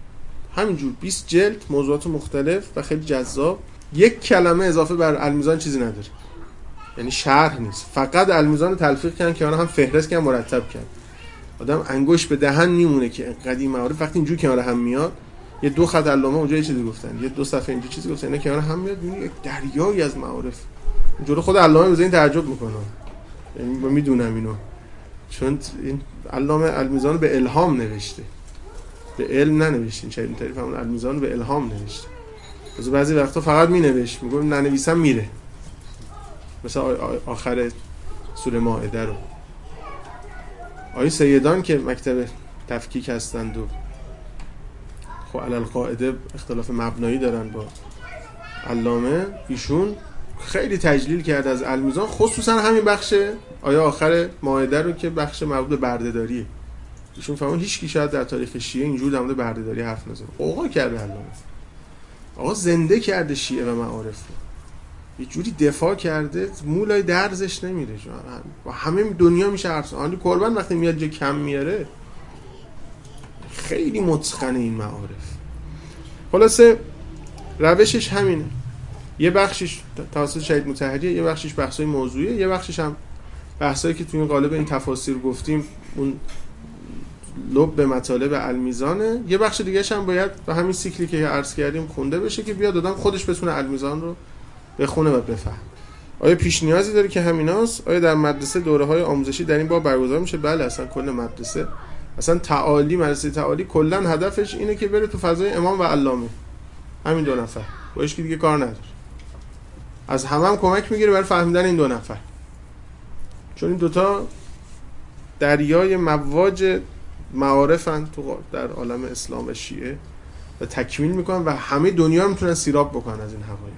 همینجور بیست جلد موضوعات مختلف و خیلی جذاب. یک کلمه اضافه بر المیزان چیزی نداره، یعنی شرح نیست، فقط المیزان رو تلفیق کردن که آنها هم فهرست کردن مرتب کردن. آدم انگوش به دهن میمونه که قدیم معارف وقتی اینجور کنار هم میاد، یه دو خط علامه اونجا یه چیزی گفتن، یه دو صفحه اینجا چیزی گفتن، اینا کنار هم میاد میبینی یک دریایی از معارف. جلو خود علامه بزنین تعجب میکنه، یعنی میدونم اینو، چون این علامه المیزان به الهام نوشته، به علم ننوشته. شاید این تعریف همون المیزان به الهام نوشته. از بعضی وقتا فقط مینوشت، میگم ننویسم میره، مثلا آخر سوره مائده رو. آیه سیدان که مکتب تفکیک هستند و خب علی القاعده اختلاف مبنایی دارن با علامه، ایشون خیلی تجلیل کرده از المیزان، خصوصا همین بخش آیه آخر مائده رو که بخش مربوط به برده‌داریه. ایشون فهمون هیچ کی شاید در تاریخ شیعه اینجور در مورد برده‌داری حرف نزنه. اوقا کرده علامه، آقا زنده کرده شیعه و معارف رو، یه جوری دفاع کرده مولای درزش نمیره و همه دنیا میشه عرض. آنی قربان وقتی میاد جا کم میاره، خیلی متقنه این معارف. خلاصه روشش همینه، یه بخشش توسط شهید مطهریه، یه بخشش بحثای موضوعیه، یه بخشش هم بحثایی که توی این قالب این تفاسیر گفتیم اون لب به مطالب المیزانه، یه بخش دیگه‌ش هم باید به همین سیکلی که عرض کردیم خونده بشه که بیاد آدم خودش بتونه المیزان رو بخونه و بفهم. آیا پیش نیازی داره که همیناست؟ آیا در مدرسه دوره‌های آموزشی در این باب برگزار میشه؟ بله، اصلا کل مدرسه، اصلا تعالی، مدرسه تعالی کلا هدفش اینه که بره تو فضای امام و علامه، همین دو نفر، با هیچ کی دیگه کار نداره. از همه هم کمک میگیره برای فهمیدن این دو نفر، چون این دوتا دریای مواج معارفن تو در عالم اسلام و شیعه و تکمیل میکنن و همه دنیا میتونن سیراب بکنن از این حقایق.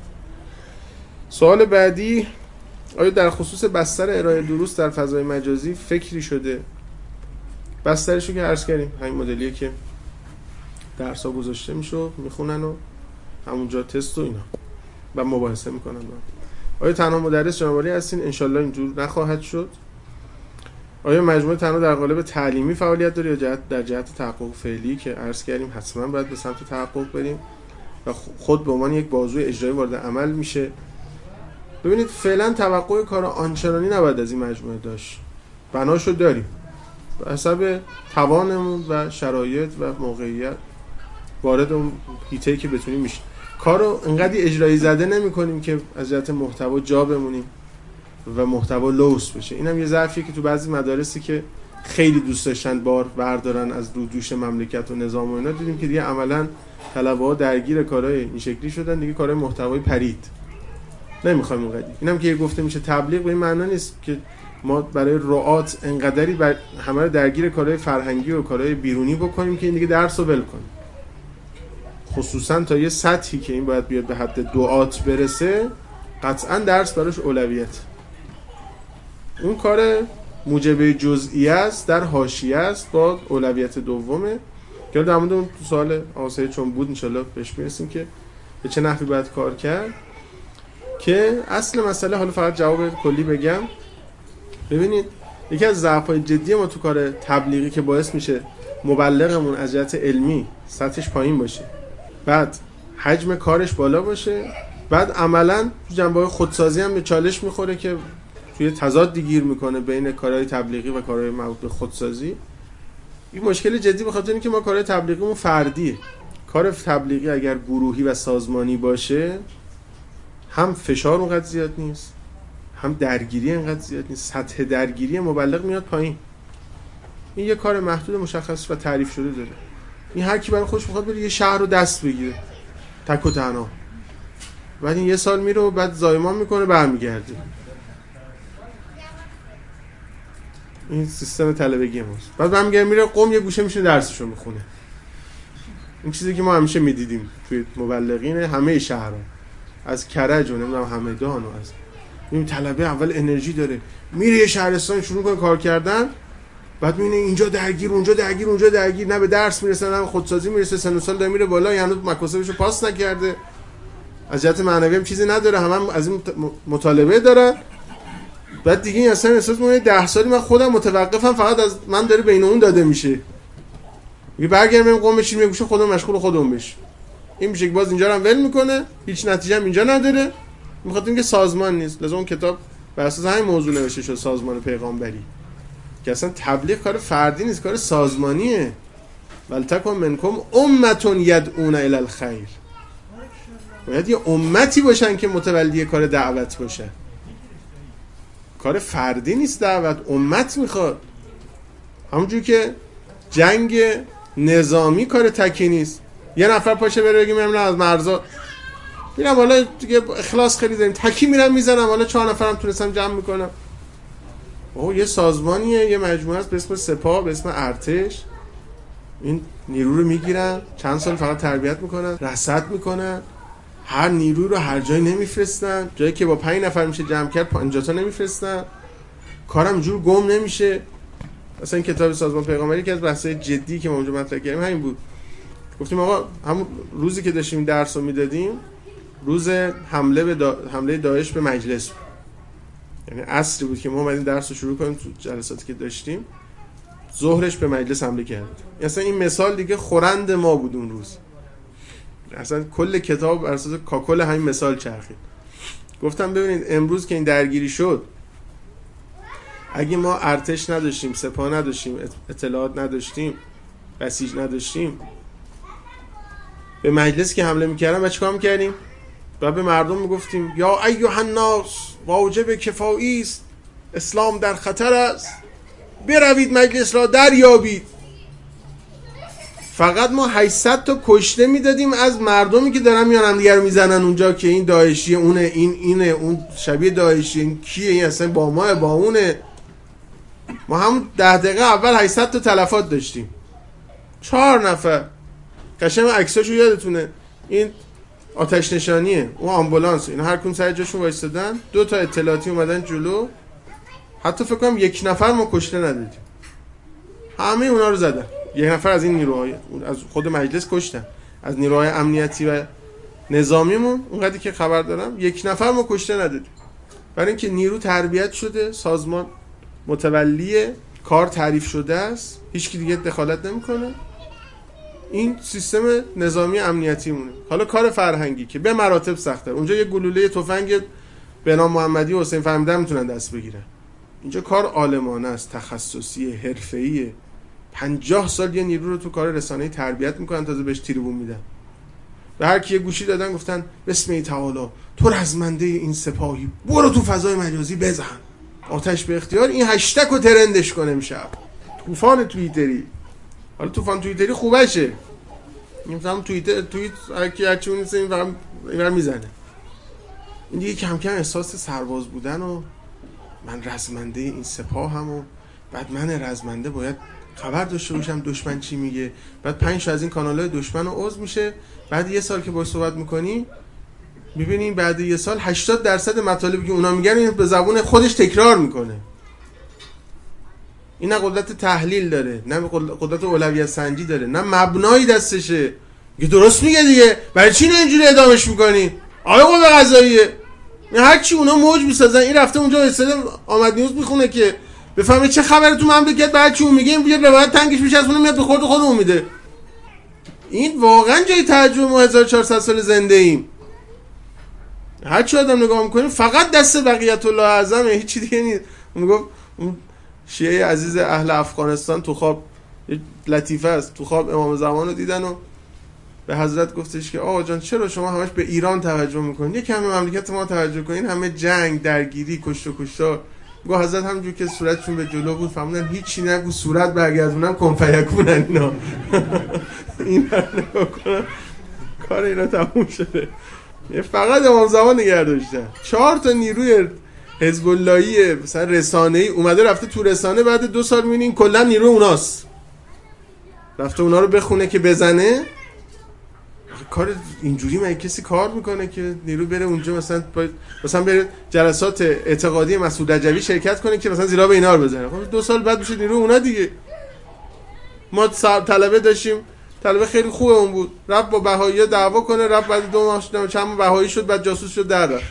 سوال بعدی، آیا در خصوص بستر ارائه دروس در فضای مجازی فکری شده؟ بسترشو که عرض کردیم همین مدلیه که درس‌ها گذاشته میشه، میخونن و همونجا تست و اینا و مباحثه میکنن. آیا تنها مدرس جنبالی هستین؟ انشالله اینجور نخواهد شد. آیا مجموعه تنها در قالب تعلیمی فعالیت داره یا جهت در جهت تحقق فعلی که عرض کردیم حتما باید به سمت تحقق بریم و خود به عنوان یک بازوی اجرایی وارد عمل میشه؟ ببینید فعلا توقع کار آنچنانی نباید از این مجموعه داشت، بناشو داریم به حسب توانمون و شرایط و موقعیت وارد اون هیته‌ای که بتونیم میشه. کارو انقدر اجرایی زده نمی کنیم که از جهت محتوا جا بمونیم و محتوا لوس بشه. اینم یه ضعفیه که تو بعضی مدارسی که خیلی دوست داشتن بار بردارن از رو دوش مملکت و نظام و اینا، دیدیم که دیگه عملاً طلبه‌ها درگیر کارهای این شکلی شدن، دیگه کارهای محتوایی پرید نمیخوایم اونقدر. اینم که گفته میشه تبلیغ، به این معنی نیست که ما برای رعات انقدری بر همه رو درگیر کارهای فرهنگی و کارهای بیرونی بکنیم که این دیگه درس رو ول کنیم، خصوصا تا یه سطحی که این باید بیاد به حد دعات برسه، قطعا درس براش اولویت. اون کار موجبه جزئی است، در حاشیه است، با اولویت دومه که در مورد اون سوال آسایی چون بود انشالله بهش میرسیم که به چه نحوی باید کار کرد. که اصل مسئله، حالا فقط جواب کلی بگم، ببینید یکی از ضعف‌های جدی ما تو کار تبلیغی که باعث میشه مبلغمون از جهت علمی سطحش پایین باشه، بعد حجم کارش بالا باشه، بعد عملاً تو جنبه‌های خودسازی هم به چالش میخوره که توی تضاد گیر میکنه بین کارهای تبلیغی و کارهای مربوط به خودسازی. این مشکل جدی به خاطر اینکه ما کارهای تبلیغیمون فردیه. کار تبلیغی اگر گروهی و سازمانی باشه، هم فشار اونقدر زیاد نیست، هم درگیری انقدر زیاد نیست، سطح درگیری مبلغ میاد پایین. این یه کار محدود مشخص و تعریف شده داره. این هر کی برای خودش میخواد بره یه شهر رو دست بگیره تک و تنها، بعد این یه سال میره و بعد زایمان میکنه برمیگرده. این سیستم طلبگی ماست. بعد برمیگرده میره قم یه گوشه میشه درسشو میخونه. این چیزی که ما همیشه میدیدیم توی مبلغین همه شهرها، از کرج و نمیدونم همدان و از این طلبه اول انرژی داره، میره یه شهرستان شروع کنه کار کردن، بعد میبینه اینجا درگیر اونجا درگیر اونجا درگیر، نه به درس میرسه نه به خودسازی میرسه، سن و سال داره میره بالا، یعنی مکاسبشو پاس نکرده، از جهت معنوی هم چیزی نداره، هم, هم از این مطالبه دارن. بعد دیگه اصلا احساس میکنه ده سالی من خودم متوقفم، فقط از من داره بین اون داده میشه. میگه برگردیم قوم بشیم یه گوشه خودمون مشغول خودمون بشیم. این میشه که باز اینجا رو هم ول میکنه، هیچ نتیجه هم اینجا نداره. میخواد اینکه سازمان نیست. لازم اون کتاب بر اساس همین موضوع نوشته شد، سازمان پیغامبری، که اصلا تبلیغ کار فردی نیست، کار سازمانیه. ولتکن منکم امة یدعون الی الخیر. باید یه امتی باشن که متولی کار دعوت باشه. کار فردی نیست دعوت، امت میخواد. همونجور که جنگ نظامی کار تکی نیست. یه نفر پاشه بره بگه میرم از مرزا میرم حالا دیگه اخلاص خیلی داریم، تکی میرم میزنم، حالا چهار نفرم تونستم جمع میکنم. اوه یه سازمانیه، یه مجموعه است به اسم سپاه، به اسم ارتش. این نیرو رو میگیرن، چند سال فقط تربیت میکنن، رصد میکنن، هر نیرو رو هر جایی نمیفرستن، جایی که با پنج نفر میشه جمع کرد پنجاه تا نمیفرستن، کارم جور گم نمیشه. مثلا این کتاب سازمان پیغامبری که از بحث‌های جدی که ما اونجا مطرح کردیم همین بود. گفتیم آقا همون روزی که داشتیم درس رو میدادیم، روز حمله به دا... حمله داعش به مجلس بود. یعنی عصری بود که ما اومدیم درس رو شروع کنیم. تو جلساتی که داشتیم ظهرش به مجلس حمله کرد. اصلا این مثال دیگه خورند ما بود اون روز. اصلا کل کتاب بر اساس کاکل همین مثال چرخید. گفتم ببینید امروز که این درگیری شد، اگه ما ارتش نداشتیم، سپاه نداشتیم، اطلاعات نداشتیم، بسیج نداشتیم، به مجلس که حمله میکردن و چیکار میکردیم؟ و به مردم میگفتیم یا ایها الناس واجب کفایی است، اسلام در خطر است، بروید مجلس را دریابید. فقط ما هشتصد تا کشته میدادیم از مردمی که دارن میان هم دیگه رو میزنن اونجا، که این داعشی اونه، این اینه، اون شبیه داعشی، این کیه، این اصلا با ما با اونه. ما هم ده دقیقه اول هشتصد تا تلفات داشتیم، چهار نفر. قشنگ عکساشو یادتونه، این آتش نشانیه، اون آمبولانس، اینا هر کدوم سر جاشون وایسادن، دو تا اطلاعاتی اومدن جلو. حتی فکر کنم یک نفر ما کشته ندادیم، همه اونا رو زدن. یک نفر از این نیروهای از خود مجلس کشتن، از نیروهای امنیتی و نظامیمون اونقدری که خبر دارم یک نفر ما کشته ندادیم. برای اینکه نیرو تربیت شده، سازمان متولی کار تعریف شده است، هیچ کی دیگه دخالت نمیکنه. این سیستم نظامی امنیتی مونه. حالا کار فرهنگی که به مراتب سخته، اونجا یه گلوله تفنگ به نام محمدی و حسین فهمیدن میتونن دست بگیرن. اینجا کار عالمانه است، تخصصی، حرفه‌ایه. پنجاه سال یه نیرو رو تو کار رسانه‌ای تربیت میکنن، تازه بهش تریبون میدن. به هر کی یه گوشی دادن گفتن بسم تعالی تو رزمنده این سپاهی، برو تو فضای مجازی بزن، آتش به اختیار. این هشتگ رو ترندش کنه امشب، طوفان توییتری. حالا طوفان توییتری خوبشه، این فهم توییتر توییت هر کی هر چی اون این فهم اینور میزنه. این دیگه کم کم احساس سرباز بودن و من رزمنده این سپاهم و بعد من رزمنده باید خبر داشته باشم دشمن چی میگه. بعد پنج تا از این کانال‌های دشمن رو عضو میشه. بعد یه سال که باهاش صحبت میکنی میبینی بعد یه سال هشتاد درصد مطالبی که اونا میگن این به زبون خودش تکرار میکنه. این نه قدرت تحلیل داره، نه قدرت اولویت سنجی داره، نه مبنایی دستشه. میگه درست میگه دیگه، برای چی نه اینجوری ادامش میکنی؟ آقای قوه قضاییه. هر چی اونا موج میسازن، این رفته اونجا استاد آمد نیوز میخونه که بفهمه چه خبره تو مملکت، بعد چی اون میگه این بیاد روایت تنگش میشه از اون میاد به خورد خودمون میده. این واقعا جای تعجب. ما هزار و چهارصد سال زنده ایم. هر چی آدم نگاه میکنیم فقط دست بقیت الله اعظمه، هیچ چیز دیگه نیست. میگم اون شیعه عزیز اهل افغانستان تو خواب لطیفه است، تو خواب امام زمان رو دیدن و به حضرت گفتش که آقا جان چرا شما همش به ایران توجه میکنید، یکم به مملکت ما توجه کنین، همه جنگ، درگیری، کشت و کشتار. گفت حضرت همونجور که صورتشون به جلو بود فهمیدن هیچی نگو، صورت برگردونم کن فیکونن اینا. این نگاه کنن کار اینا تموم شده. فقط امام زمان نگه داشتن. چهار تا نیروی حزب اللهی مثلا رسانه‌ای اومده رفته تو رسانه، بعد دو سال می‌بینین کلا نیرو اوناست، رفته اونا رو بخونه که بزنه. کار اینجوری مگه کسی کار میکنه که نیرو بره اونجا مثلا مثلا بره جلسات اعتقادی مسعود رجوی شرکت کنه که مثلا زیرا به اینا رو بزنه؟ خب دو سال بعد میشه نیرو اونا دیگه. ما طلبه داشتیم، طلبه خیلی خوبه اون بود، رفت با بهائی‌ها دعوا کنه، رفت بعد دو ماه شد چند ماه بهایی شد، بعد جاسوس شد در رفت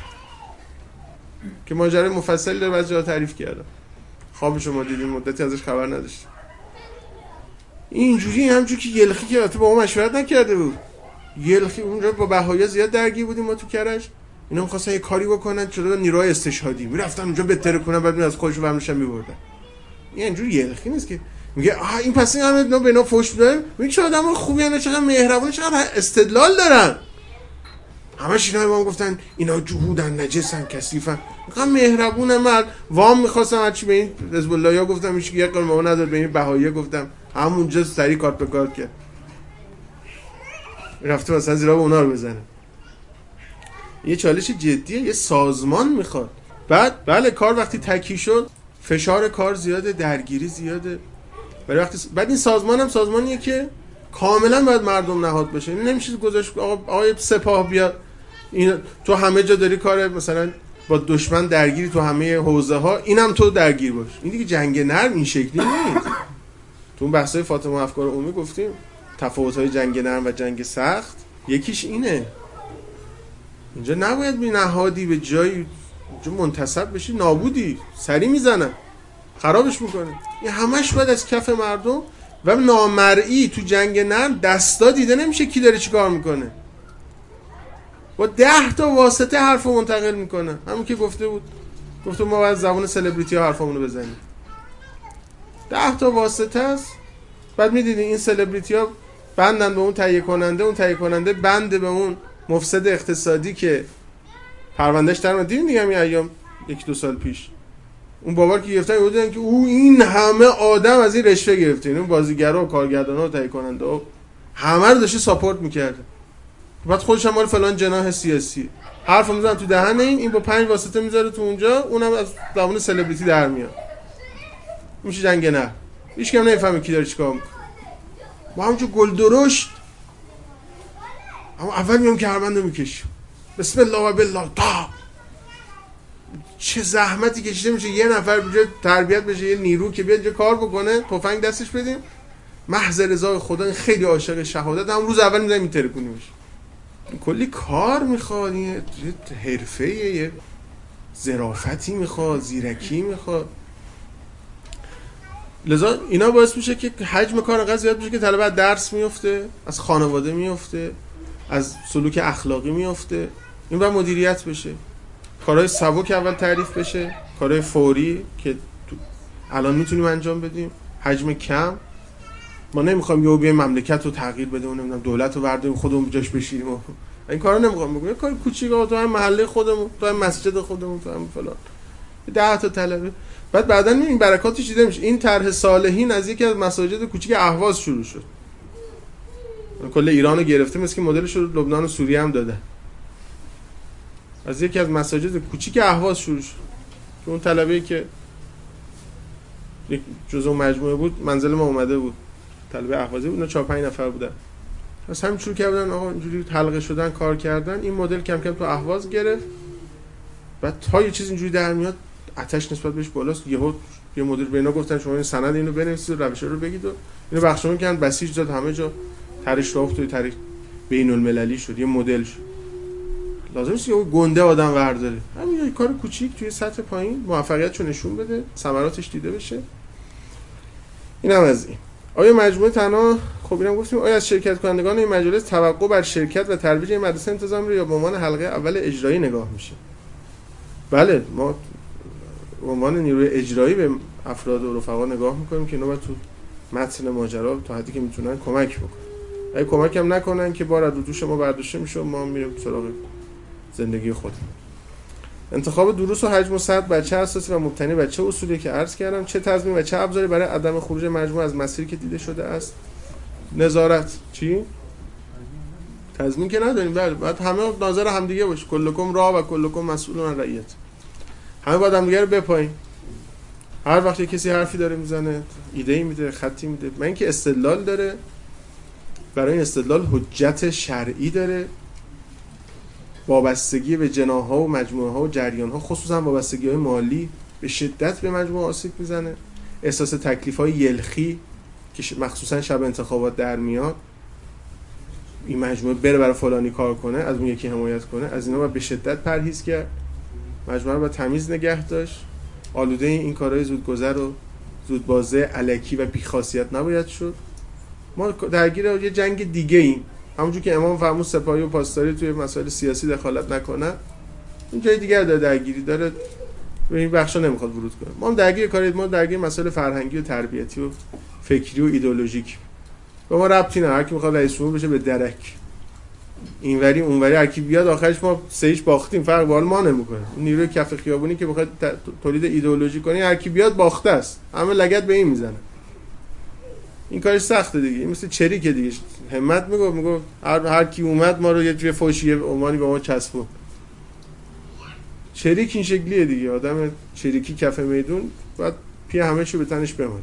که ماجرای مفصلی داره بعد جا تعریف کردم. خوابش ما دیدیم، مدتی ازش خبر نداشتیم. اینجوری همونجوری که یلخی که البته با ما مشورت نکرده بود، یلخی اونجا با بهایا زیاد درگیر بودیم ما تو کرج، اینا می‌خواستن یه کاری بکنن چرا نیروهای استشهادی میرفتن اونجا بهتره کنن بعد از خودشون برمیشن میبردن. این اینجوری یلخی نیست که میگه آها این پس این همه به اینا فوش میدن، میگه چه آدم خوبی ان، چقدر مهربون، چقدر استدلال دارن. همش اینا ما گفتن اینا جهودن، نجسن، کثیفن. میگم مهربونه مرد. وام می‌خواستم هرچی به این حزب اللهیا گفتم هیچ یک کلمه نداد، به این بهایی گفتم همونجا سری کارت به کارت کرد. رفته مثلا زیرا به اونا رو بزنه. یه چالش جدیه، یه سازمان میخواد. بعد بله کار وقتی تکی شد فشار کار زیاده، درگیری زیاده. ولی وقتی بعد این سازمان هم سازمانیه که کاملا باید مردم نهاد بشه. این نمیشه گذاشت آقا آقای سپاه بیاد این تو همه جا داری کار مثلا با دشمن درگیری تو همه حوزه ها، اینم تو درگیر باش. این دیگه جنگ نرم این شکلی نیست. تو اون بحثای فاطمه افکار عمومی گفتیم تفاوت‌های جنگ نرم و جنگ سخت یکیش اینه. اینجا نباید بی نهادی به جایی منتصب بشی، نابودی سری میزنن خرابش میکنه. این همش باید از کف مردم و نامرئی. تو جنگ نرم دستا دیده نمیشه کی داره چی کار میکنه، با ده تا واسطه حرفو منتقل میکنه. همون که گفته بود گفته ما باید زبان سلبریتی ها حرفمونو بزنیم، ده تا واسطه است. بعد میدیدی این سلبریتی ها بندن به اون تهیه کننده، اون تهیه کننده بند به اون مفسد اقتصادی که پروندهش در اومد. دیدین دیگه همین ایام یک دو سال پیش اون بابار که گرفتن بودن که او این همه آدم از این رشوه گرفته، اون بازیگرا و کارگردانا و تهیه کننده و همه رو داشته ساپورت میکرده. بعد خودش هم مال فلان جناح سیاسی حرفو میزنن تو دهن این این با پنج واسطه میذاره تو اونجا، اونم از زبان سلبریتی در میاد. میشه جنگ نه، هیچ کم نمیفهمه کی داره چیکار میکنه. با همونجور گل درشت اما اول میام که هرمندو میکشیم بسم الله و بالله تا چه زحمتی کشیده میشه یه نفر بجا تربیت بشه، یه نیرو که بیاد کار بکنه، تفنگ دستش بدیم محض رضای خدا. این خیلی عاشق شهادت، هم روز اول میذاریم میترکونیمش. کلی کار میخواد، یه حرفه‌ایه، یه ظرافتی میخواد، زیرکی میخواد. لذا اینا باعث میشه که حجم کار انقدر زیاد بشه که طلبه از درس میفته، از خانواده میفته، از سلوک اخلاقی میفته. این باید مدیریت بشه. کارهای سبک اول تعریف بشه، کارهای فوری که الان میتونیم انجام بدیم، حجم کم. ما نمیخوایم یهو بیایم مملکت رو تغییر بدیم، نمیدونم دولت رو برداریم خودمون جاش بشینیم. این کارا نمیخوام بکنیم. کار کوچیک آقا تو هم محله خودمون، تو هم مسجد خودمون، تو هم فلان ده تا طلبه. بعد بعداً این برکاتش دیده میشه. این طرح صالحین از یکی از مساجد کوچیک اهواز شروع شد. کل ایرانو گرفته، مثل که مدلش رو لبنان و سوریه هم داده. از یکی از مساجد کوچیک اهواز شروع شد. اون طلبه‌ای که یک جزء مجموعه بود منزل ما اومده بود، طلبه اهوازی بود، چهار پنج نفر بودن. از همین شروع کردن آقا اینجوری حلقه شدن کار کردن. این مدل کم کم تو اهواز گرفت. بعد تا یه چیز اینجوری در میاد آتش نسبت بهش بالاست. یهو یه مدیر به اینا گفتن شما این سند اینو بنویسید، روش رو بگید و اینو بخشمون کردن، بسیج داد همه جا، طرحش رفت توی طریق بین المللی شد، یه مدل شد. لازم نیست یه گنده آدم ورداره، همین یه کار کوچیک توی سطح پایین موفقیتشو نشون بده، ثمراتش دیده بشه. اینم از این. آیا مجموعه تنها خب اینم گفتیم آیا از شرکت کنندگان این مجلس توقع بر شرکت و ترویج این مدرسه انتظام رو یا به عنوان حلقه اول اجرایی نگاه میشه؟ بله، ما به عنوان نیروی اجرایی به افراد و رفقا نگاه میکنیم که اینا باید تو متن ماجرا تا حدی که میتونن کمک بکنن. اگه کمک هم نکنن که بار از دوش ما برداشته میشه و ما میریم سراغ زندگی خودمون. انتخاب دروس و حجم و سطح بر چه اساسی و مبتنی بر چه اصولی که عرض کردم، چه تضمین و چه ابزاری برای عدم خروج مجموعه از مسیری که دیده شده است؟ نظارت چی؟ تضمین که نداریم. بله، باید همه ناظر همدیگه باشه. کلکم را و کلکم مسئول عن رعیت. همه باید همدیگه رو بپاییم. هر وقت کسی حرفی داره میزنه، ایده‌ای میده، خطی میده، من اینکه استدلال داره، برای این استدلال حجت شرعی داره، وابستگی به جناح‌ها و مجموعه‌ها و جریان‌ها، خصوصا وابستگی‌های مالی به شدت به مجموعه آسیب میزنه. احساس تکلیف‌های یلخی که مخصوصا شب انتخابات در میاد، این مجموعه بره برای فلانی کار کنه، از اون یکی حمایت کنه، از اینا باید به شدت پرهیز کرد. مجموعه رو باید تمیز نگه داشت. آلوده این کارهای زودگذر و زودبازه الکی و بی‌خاصیت نباید شد. ما درگیر یه جنگ دیگه ایم. همونجور که امام فرمود سپاهی و پاسداری توی مسائل سیاسی دخالت نکنن، اون جای دیگه داره درگیری داره، به این بخشا نمیخواد ورود کنه. ما هم درگیر کارید، ما درگیر مسائل فرهنگی و تربیتی و فکری و ایدئولوژیک. به ما ربطی نداره، هر کی میخواد رئیس جمهور بشه به درک. اینوری اونوری هر کی بیاد آخرش ما سهیش باختیم، فرق با ما نمیکنه. نیروی کف خیابونی که بخواد تولید ایدئولوژی کنه، هر کی بیاد باخته است. همه لگد به این میزنه. این کارش سخته دیگه، مثل چریکه دیگه. همت میگه میگه هر هر کی اومد ما رو یه جوری فوشیه عنوانی به ما چسبون. چریک این شکلیه دیگه، آدم چریکی کف میدون بعد پی همه چی به تنش بماله.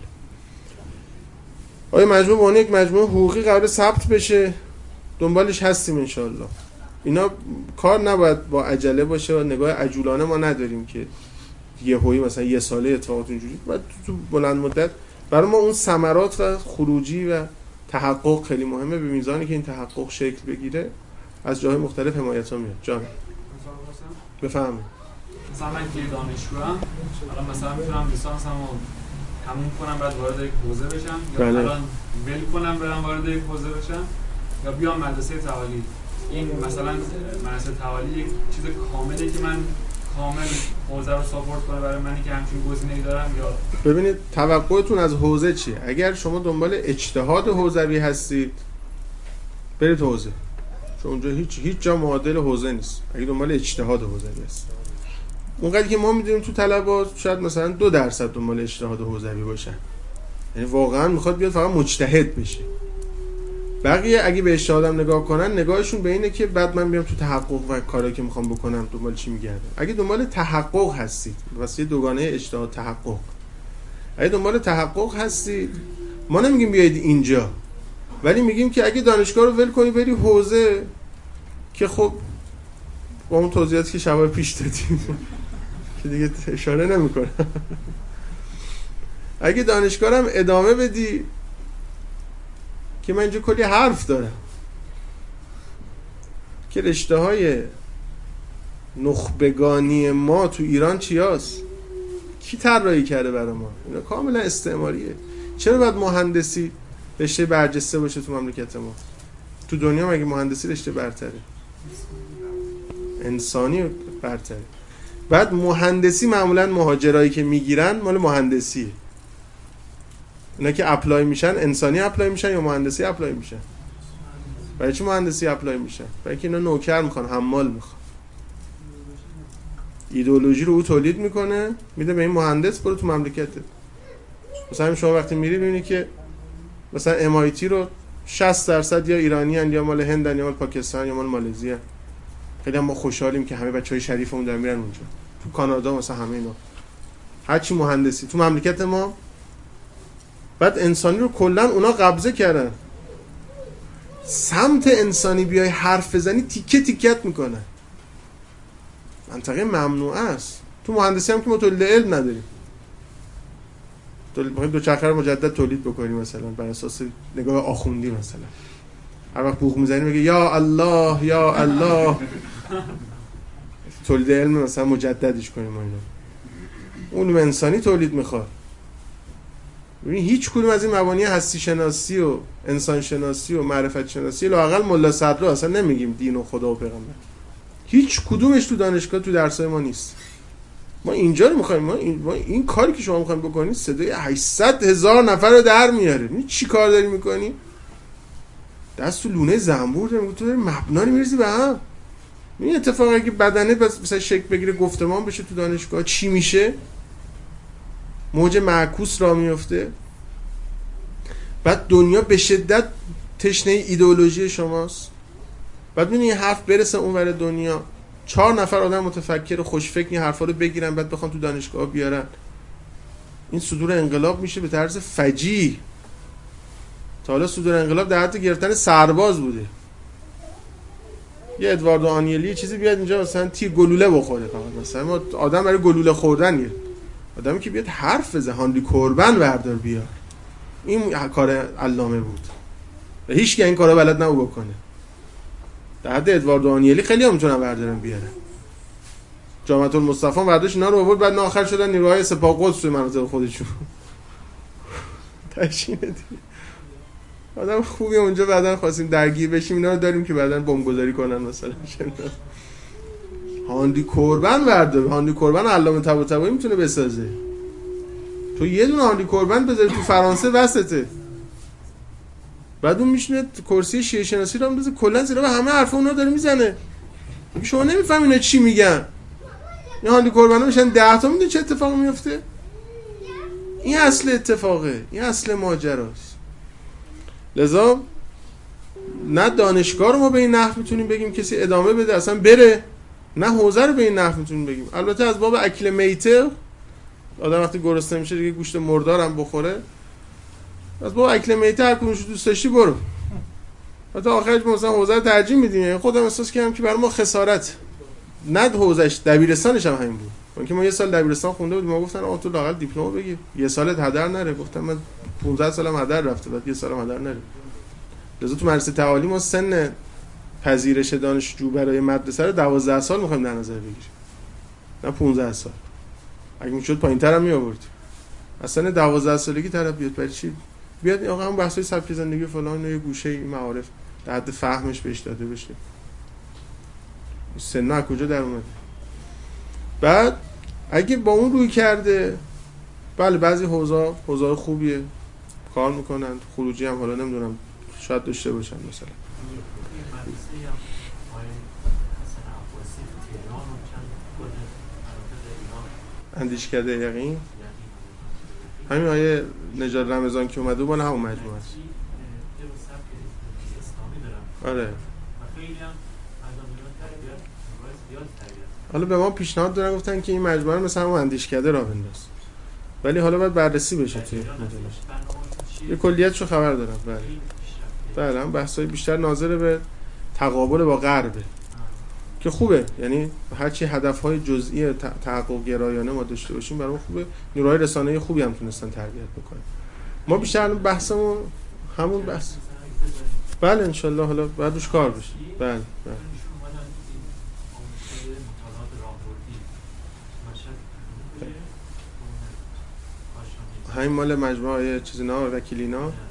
آیا مجموعه به عنوان یک مجموعه حقوقی قرار ثبت بشه؟ دنبالش هستیم انشالله. اینا کار نباید با عجله باشه و نگاه عجولانه ما نداریم که یهویی مثلا یه ساله اتفاقات اینجوری، بعد تو بلند مدت برای ما اون ثمرات و خروجی و تحقق خیلی مهمه. به میزانی که این تحقق شکل بگیره از جاهای مختلف حمایت‌ها میاد. جان بفهمید مثلا من که دانشجوام، الان مثلا میتونم لیسانسمو تموم کنم بعد وارد یک حوزه بشم، یا بله. الان ول کنم برم وارد یک حوزه بشم، یا بیام مدرسه تعالی. این مثلا مدرسه تعالی یک چیز کامله که من کامل حوزه رو ساپورت کنه برای منی که همچین گزینه‌ای دارم، یا ببینید توقعتون از حوزه چیه؟ اگر شما دنبال اجتهاد حوزوی هستید برید حوزه، چون اونجا هیچ هیچ جا معادل حوزه نیست. اگه دنبال اجتهاد حوزوی هست، اونقدر که ما میدونیم تو طلبات شاید مثلا دو درصد دنبال اجتهاد حوزوی باشن، یعنی واقعا میخواد بیاد فقط مجتهد بشه. بقیه اگه به اجتهادم نگاه کنن، نگاهشون به اینه که بعد من بیام تو تحقق و کاری که میخوام بکنم دنبال چی میگردم. اگه دنبال تحقق هستید، واسه دوگانه اجتهاد تحقق، اگه دنبال تحقق هستید، ما نمیگیم بیاید اینجا، ولی میگیم که اگه دانشگاه رو ول کنی بری حوزه که خب با اون توضیحاتی که شبای پیش دادیم که دیگه اشاره نمیکنم، اگه دانشگاه رو هم ادامه بدی که من اینجا کلی حرف دارم که رشته های نخبگانی ما تو ایران چی هست؟ کی طراحی کرده برای ما؟ اینا کاملا استعماریه. چرا باید مهندسی رشته برجسته باشه تو مملکت ما؟ تو دنیا مگه مهندسی رشته برتره؟ انسانی برتره. بعد مهندسی معمولا مهاجرایی که میگیرن مال مهندسیه. اینا که اپلای میشن انسانی اپلای میشن یا مهندسی اپلای میشن؟ برای چی مهندسی اپلای میشن؟ برای که اینا نوکر میخوان، حمال میخوان. ایدئولوژی رو او تولید میکنه، میده به این مهندس برو تو مملکتت. مثلا شما وقتی میری ببینی که مثلا ام آی تی رو شصت درصد یا ایرانیان یا مال هندن یا مال پاکستان یا مال مالزی، خیلی هم ما خوشحالیم که همه بچهای شریفمون دارن میرن اونجا. تو کانادا مثلا همه اینا هرچی مهندسی تو مملکت ما، بعد انسانی رو کلا اونا قبضه کردن. سمت انسانی بیای حرف بزنی تیکه تیکت میکنن. منطقه ممنوعه است. تو مهندسی هم که ما تولید علم نداریم. تولید دو چرخه رو مجدد تولید بکنیم مثلا بر اساس نگاه آخوندی، مثلا هر وقت بوق میزنی میگه یا الله یا الله، تولید علم مثلا مجددش کنیم. اینا علوم انسانی تولید میخواد. ببین هیچ کدوم از این مبانی هستی شناسی و انسان شناسی و معرفت شناسی لااقل ملا صدرا، اصلا نمیگیم دین و خدا و پیغمبر، هیچ کدومش تو دانشگاه تو درسای ما نیست. ما اینجا رو میخوایم، ما این, ما این کاری که شما میخوایم بکنید صدای هشتصد هزار نفر رو در میاره. این چی کار داری میکنی؟ دست تو لونه زنبور داری، تو داری مبنا میریزی به هم. این اتفاقی که بدنه بس مثلا شکل بگیره گفتمان بشه تو دانشگاه چی میشه؟ موج معکوس را میفته. بعد دنیا به شدت تشنه ایدئولوژی شماست. بعد ببین این حرف برسه اونور دنیا، چهار نفر آدم متفکر و خوشفکر این حرفا رو بگیرن بعد بخوان تو دانشگاه بیارن، این صدور انقلاب میشه به طرز فجیع. تا حالا صدور انقلاب در حد گرفتن سرباز بوده. یه ادواردو آنیلی چیزی بیاد اینجا مثلا تیر گلوله بخوره، فقط مثلا ما آدم برای گلوله خوردن گرفت. آدمی که بیاد حرف بزنه، هانری کوربن بردار بیار، این کار علامه بود و هیچ کی این کارو بلد نبود بکنه. در حد ادواردو آنیلی خیلی هم میتونن بردارن بیارن. جامعه المصطفی برداشت اینا رو آورد، بعد نه آخر شدن نیروهای سپاه قدس توی مناطق خودشون. تشینه دیگه. آدم خوبی اونجا بعدن خواستیم درگیر بشیم اینا رو داریم که بعدن بمبگذاری کنن مثلا. هاندی کوربن ورده، هاندی کوربن علامه طباطبایی میتونه بسازه. تو یه دونه هاندی کوربن بذاری تو فرانسه وسطه، بعد اون میشینه کرسی شیعه شناسی رو میندازه کلا زیرا به همه حرفا اونا داره میزنه. میگه شما نمیفهمین اینا چی میگن. این هاندی کوربنا میشن ده تا، میدونی چه اتفاقی میفته؟ این اصل اتفاقه، این اصل ماجراست. لذا نه دانشگاه رو ما به این نحو میتونیم بگیم کسی ادامه بده اصلا بره، نه حوزه رو به این نحو میتونیم بگیم. البته از باب اکل میته، آدم وقتی گرسنه میشه دیگه گوشت مردار هم بخوره، از باب اکل میته هر کدومش دوست داشتی برو. حتی آخرش مثلا حوزه رو ترجیح میدیم. یعنی خودم احساس کردم که برای ما خسارت نه حوزهش، دبیرستانش هم همین بود. چون که ما یه سال دبیرستان خونده بودیم، ما گفتن آقا تو لااقل دیپلم بگیر، یه سالت هدر نره. گفتم من پانزده سالم هدر رفته، بعد یه سالم هدر نره. لذا تو مدرسه تعالی ما سن پذیرش دانشجو برای مدرسه رو دوازده سال می‌خوایم در نظر بگیریم، نه پانزده سال. اگه میشد پایین‌تر هم می‌آوردیم. اصلا دوازده سالگی طرف بیاد برای چی؟ بیاد آقا هم بحثای سبک زندگی فلان یه گوشه معارف در حد فهمش بهش داده بشه. سن از کجا در اومده؟ بعد اگه با اون روی کرده، بله بعضی حوزه حوزه خوبیه کار میکنن، خروجی هم حالا نمیدونم شاید داشته باشن. مثلا اندیشکده یقین همین آیه نژاد رمضان که اومده بود همون مجموعه است. آره حالا به ما پیشنهاد دادن گفتن که این مجموعه رو مثلا همون اندیشکده راه بنداز، ولی حالا باید بررسی بشه توی مجموعه. یه کلیتشو خبر دارم. بله بله هم بحثای بیشتر ناظر به تقابل با غربه که خوبه. یعنی هرچی هدفهای جزئی تحقق گرایانه ما داشته باشیم برام خوبه. نیروهای رسانه‌ای خوبی هم تونستن تربیت بکنن. ما بیشتر بحثمون همون بحث. بله ان شاء الله حالا بعد روش کار بشه. بله بله همین مال مجموعه چیز اینا وکیلینا. آه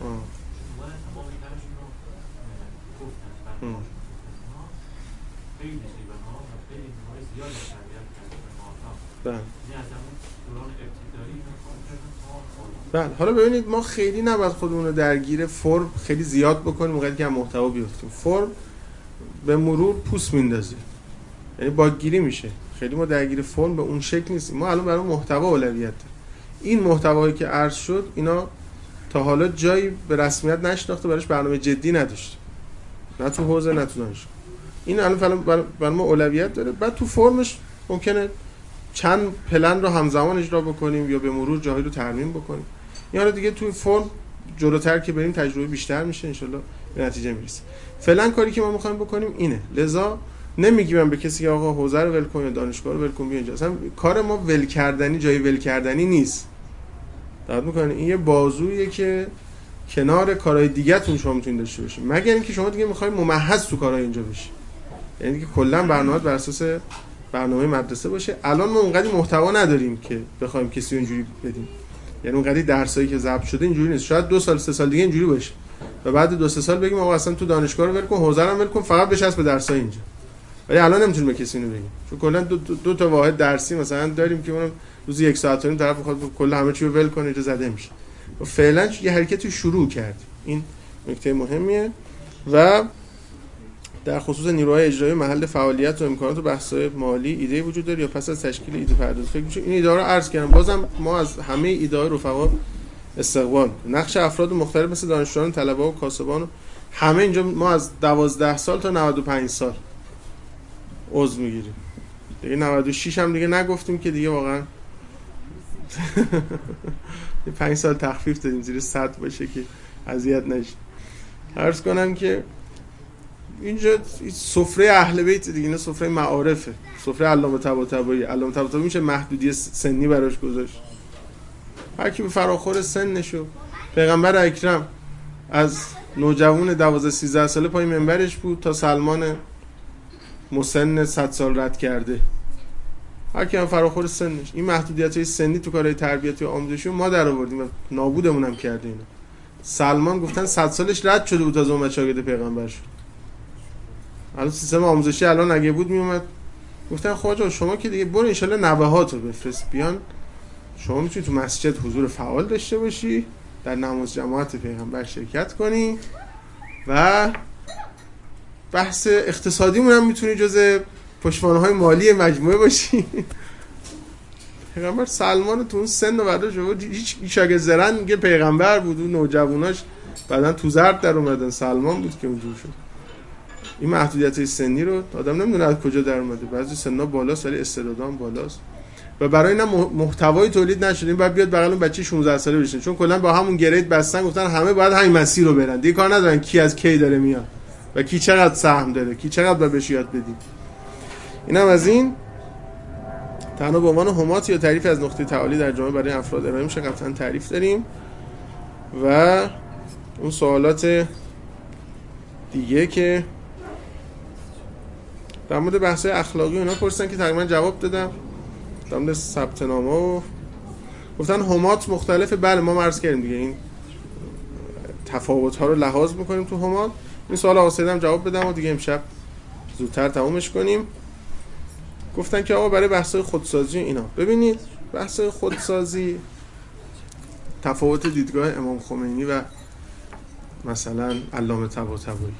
بله بله حالا ببینید ما خیلی نباید خودمون رو درگیر فرم خیلی زیاد بکنیم موقعی که هم محتوا بیفتیم. فرم به مرور پوست میندازه، یعنی باگگیری میشه. خیلی ما درگیر فرم به اون شکل نیستیم. ما الان برای محتوا اولویت داریم. این محتوایی که عرض شد اینا تا حالا جایی به رسمیت نشناخته، براش برنامه جدی نداشته، نه تو حوزه نه تو دانشگاه. این الان برای ما اولویت داره. بعد تو فرمش ممکنه چند پلن رو همزمان اجرا بکنیم یا به مرور جاهایی رو ترمیم بکنیم. یعنی دیگه تو فرم جلوتر که بریم تجربه بیشتر میشه، ان شاءالله به نتیجه میرسیم. فعلا کاری که ما میخوایم بکنیم اینه. لذا نمیگیم به کسی که آقا حوزه رو ول کن یا دانشگاه رو ول کن بیا اینجا. اصلا کار ما ول کردنی جای ول کردنی نیست. دقت میکنید این یه بازویه که کنار کارهای دیگه‌تون شما میتونید داشته باشید، مگر اینکه شما دیگه میخواید ممحض تو کارهای اینجا بشید. یعنی دیگه کلا برنامه بر اساس برنامه مدرسه باشه. الان ما اونقدر محتوا نداریم که بخوایم کسی اینجوری بدیم. یعنی اونقدر درسایی که ضبط شده اینجوری نیست. شاید دو سال سه سال دیگه اینجوری باشه و بعد دو سه سال بگیم آقا اصلا تو دانشگاه رو ول کن، حوزه رو ول کن، فقط بچسب به درسای اینجا. ولی الان نمیتونیم به کسی اینو بگیم، چون کلا دو, دو, دو تا واحد درسی مثلا داریم که اونم روزی یک ساعت و نیم طرف میخواد کلا همه چی رو ول کنه اینجا زده میشه. و فعلا یه حرکتی شروع کرد. این نکته مهمیه. و در خصوص نیروهای اجرایی محل فعالیت و امکانات و بحث‌های مالی ایده وجود داره یا پس از تشکیل ایده پردازی فکر میشه این ایده رو عرض کردم. بازم ما از همه ایده رفقا استقبال. نقش افراد مختلف مثل دانشجویان، طلبه و کاسبان همه اینجا ما از دوازده سال تا نود و پنج سال عضو میگیریم. دیگه نود و شش هم دیگه نگفتیم که دیگه واقعا پنج سال تخفیف دادیم زیر صد باشه که اذیت نشه. عرض کنم که اینجا سفره اهل بیت دیگه، اینا سفره معارفه، سفره علامه طباطبایی. علامه طباطبایی میشه محدودیت سنی براش گذاشت، هر کی به فراخور سنشو. پیغمبر اکرم از نوجوان دوازده سیزده ساله پای منبرش بود تا سلمان مسن صد سال رد کرده، هر کی هم فراخور سنش. این محدودیت‌های سنی تو کارهای تربیتی و آموزشی ما در آوردیم و نابودمون هم کرده اینا. سلمان گفتن صد سالش رد شده بود از اومد شاگرد پیغمبر شد. الان سیستم آموزشی الان اگه بود میومد گفتن خواجه شما که دیگه برو ان شاء الله نوه‌هاتو بفرست بیان، شما میتونی تو مسجد حضور فعال داشته باشی، در نماز جماعت پیغمبر شرکت کنی و بحث اقتصادیمون هم میتونی جزء پشتوانه‌های مالی مجموعه باشی. پیغمبر سلمان تو اون سن و بعدا شد هیچ شاگرد زرن میگه پیغمبر بود و نوجواناش بعدن تو زرد در اومدن، سلمان بود که اونجور شد. این محدودیت‌های سنی رو آدم نمیدونه از کجا در اومده، بعضی سن‌ها بالاست ولی استعدادام بالاست و برای اینا محتوای تولید نشده. این بعد بیاد بغل اون بچه شانزده ساله بشه، چون کلا با همون گرید بستن گفتن همه باید همین مسیر رو برن، دیگه کار ندارن کی از کی داره میاد و کی چقدر سهم داره، کی چقدر باید بهش یاد بدیم. اینم از این. تنها به عنوان همات یا تعریف از نقطه تعالی در جامعه برای افراد ارائه میشه، قطعا تعریف داریم. و اون سوالات دیگه که در مورد بحث‌های اخلاقی اونا پرسیدن که تقریبا جواب دادم. در مورد ثبت نامه و گفتن همات مختلفه. بله ما عرض کردیم دیگه این تفاوت‌ها رو لحاظ می‌کنیم تو همات. این سوال واسطم جواب بدم و دیگه امشب زودتر تمومش کنیم. گفتن که آقا برای بحث‌های خودسازی اینا ببینید، بحث‌های خودسازی تفاوت دیدگاه امام خمینی و مثلا علامه طباطبایی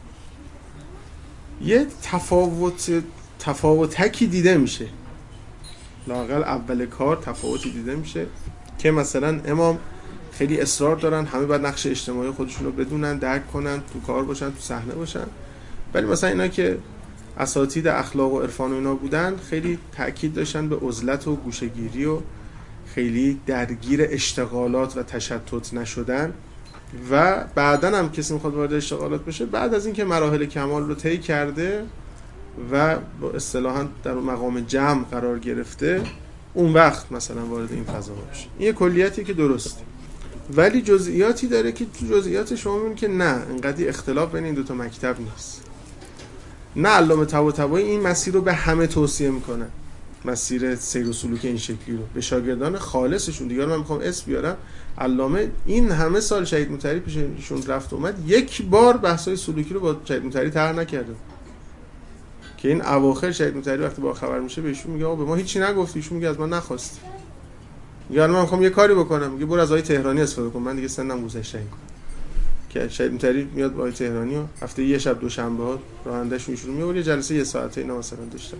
یه تفاوت تفاوتکی دیده میشه، لااقل اول کار تفاوتی دیده میشه که مثلا امام خیلی اصرار دارن همه باید نقش اجتماعی خودشون رو بدونن، درک کنن، تو کار باشن، تو صحنه باشن. ولی مثلا اینا که اساتید اخلاق و عرفان و اینا بودن خیلی تأکید داشتن به عزلت و گوشه‌گیری و خیلی درگیر اشتغالات و تشتت نشدن. و بعدن هم کسی میخواد وارد اشتغالات بشه بعد از اینکه مراحل کمال رو طی کرده و با اصطلاحاً در مقام جمع قرار گرفته، اون وقت مثلا وارد این فضا بشه. این کلیتی که درسته، ولی جزئیاتی داره که تو جزئیات شما میبینید که نه، اینقدر اختلاف بین این دو تا مکتب نیست. نه علامه طباطبایی این مسیر رو به همه توصیه میکنه، مسیر سیر و سلوک این شکلی رو به شاگردان خالصشون. دیگه من میخوام اسم بیارم، علامه این همه سال شهید مطهری پیششون رفت اومد، یک بار بحث‌های سلوکی رو با شهید مطهری طرح نکرده که این اواخر شهید مطهری وقتی با خبر میشه بهشون میگه آقا به ما هیچی نگفتی، ایشون میگه از من نخواستی. میگه من میخوام یه کاری بکنم، میگه برو از آقای تهرانی استفاده کن، من دیگه سنم گذشته این که شهید مطهری میاد با آقای تهرانی و هفته یه شب دو شنبه ها رانندهشون ایشون میاد یه جلسه یه ساعته اینا مثلا داشتن.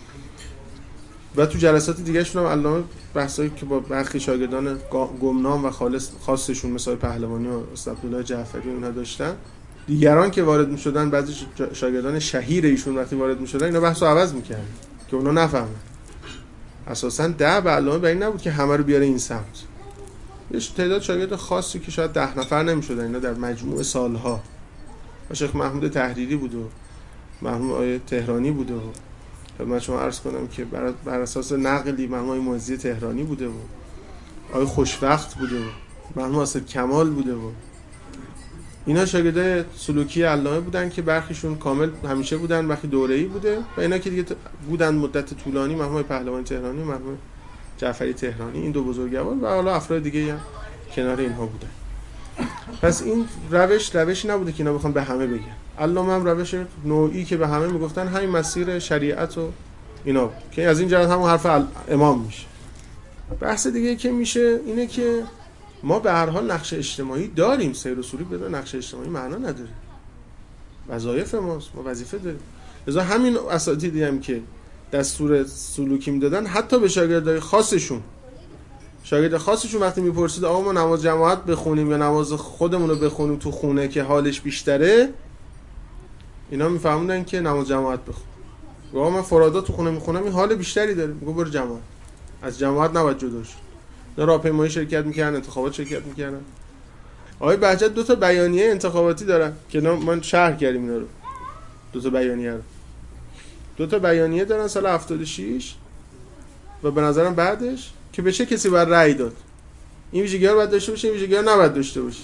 و تو جلسات دیگه شون هم علامه بحثایی که با برخی شاگردان گمنام و خالص خاصشون مثل پهلوانی و استاد عبدالله جعفری اونها داشتن، دیگران که وارد میشدن بعضی شاگردان شهیر ایشون وقتی وارد میشدن اینا بحثو عوض میکردن که اونا نفهمن. اساسا ده به علامه برای این نبود که همه رو بیاره این سمت. یه تعداد شاگرد خاصی که شاید ده نفر نمیشدن اینا در مجموع سالها، شیخ محمود تحریری بود و مرحوم آقای تهرانی بود و من شما عرض کنم که بر, بر اساس نقلی مرحوم آقای معزی تهرانی بوده و آقای خوشوقت بوده و مرحوم حاسد کمال بوده و اینا شاگرده سلوکی علامه بودن که برخیشون کامل همیشه بودن، برخی دوره‌ای بوده و اینا که دیگه بودن مدت طولانی، مرحوم پهلوانی تهرانی و مرحوم جعفری تهرانی، این دو بزرگوار و حالا افراد دیگه هم کنار اینها بودن. پس این روش روشی نبوده که اینا بخوام به همه بگن. علامه هم روش نوعی که به همه میگفتن همین مسیر شریعت و اینا بود که از این جهت همون حرف امام میشه. بحث دیگه که میشه اینه که ما به هر حال نقش اجتماعی داریم، سیر و سلوک بدون نقش اجتماعی معنا نداره، وظایف ماست، ما وظیفه داریم. لذا همین اساتیدی هم که دستور سلوکی میدادن حتی به شاگردای خاصشون شاگرد خاصشون وقتی میپرسید آقا ما نماز جماعت بخونیم یا نماز خودمون رو بخونیم تو خونه که حالش بیشتره، اینا میفهموندن که نماز جماعت بخون. آقا من فرادا تو خونه میخونم این حال بیشتری داره، میگه برو جماعت، از جماعت نباید جدا شد. نه راهپیمایی شرکت میکردن، انتخابات شرکت میکردن. آقای بهجت دو تا بیانیه انتخاباتی دارن که ما شرح کردیم اینا رو، دو تا بیانیه رو دو تا بیانیه دارن سال هفتاد و شش و به نظرم بعدش که به چه کسی باید رأی داد، این ویژگی‌ها رو باید داشته باشه، این ویژگی‌ها رو نباید داشته باشه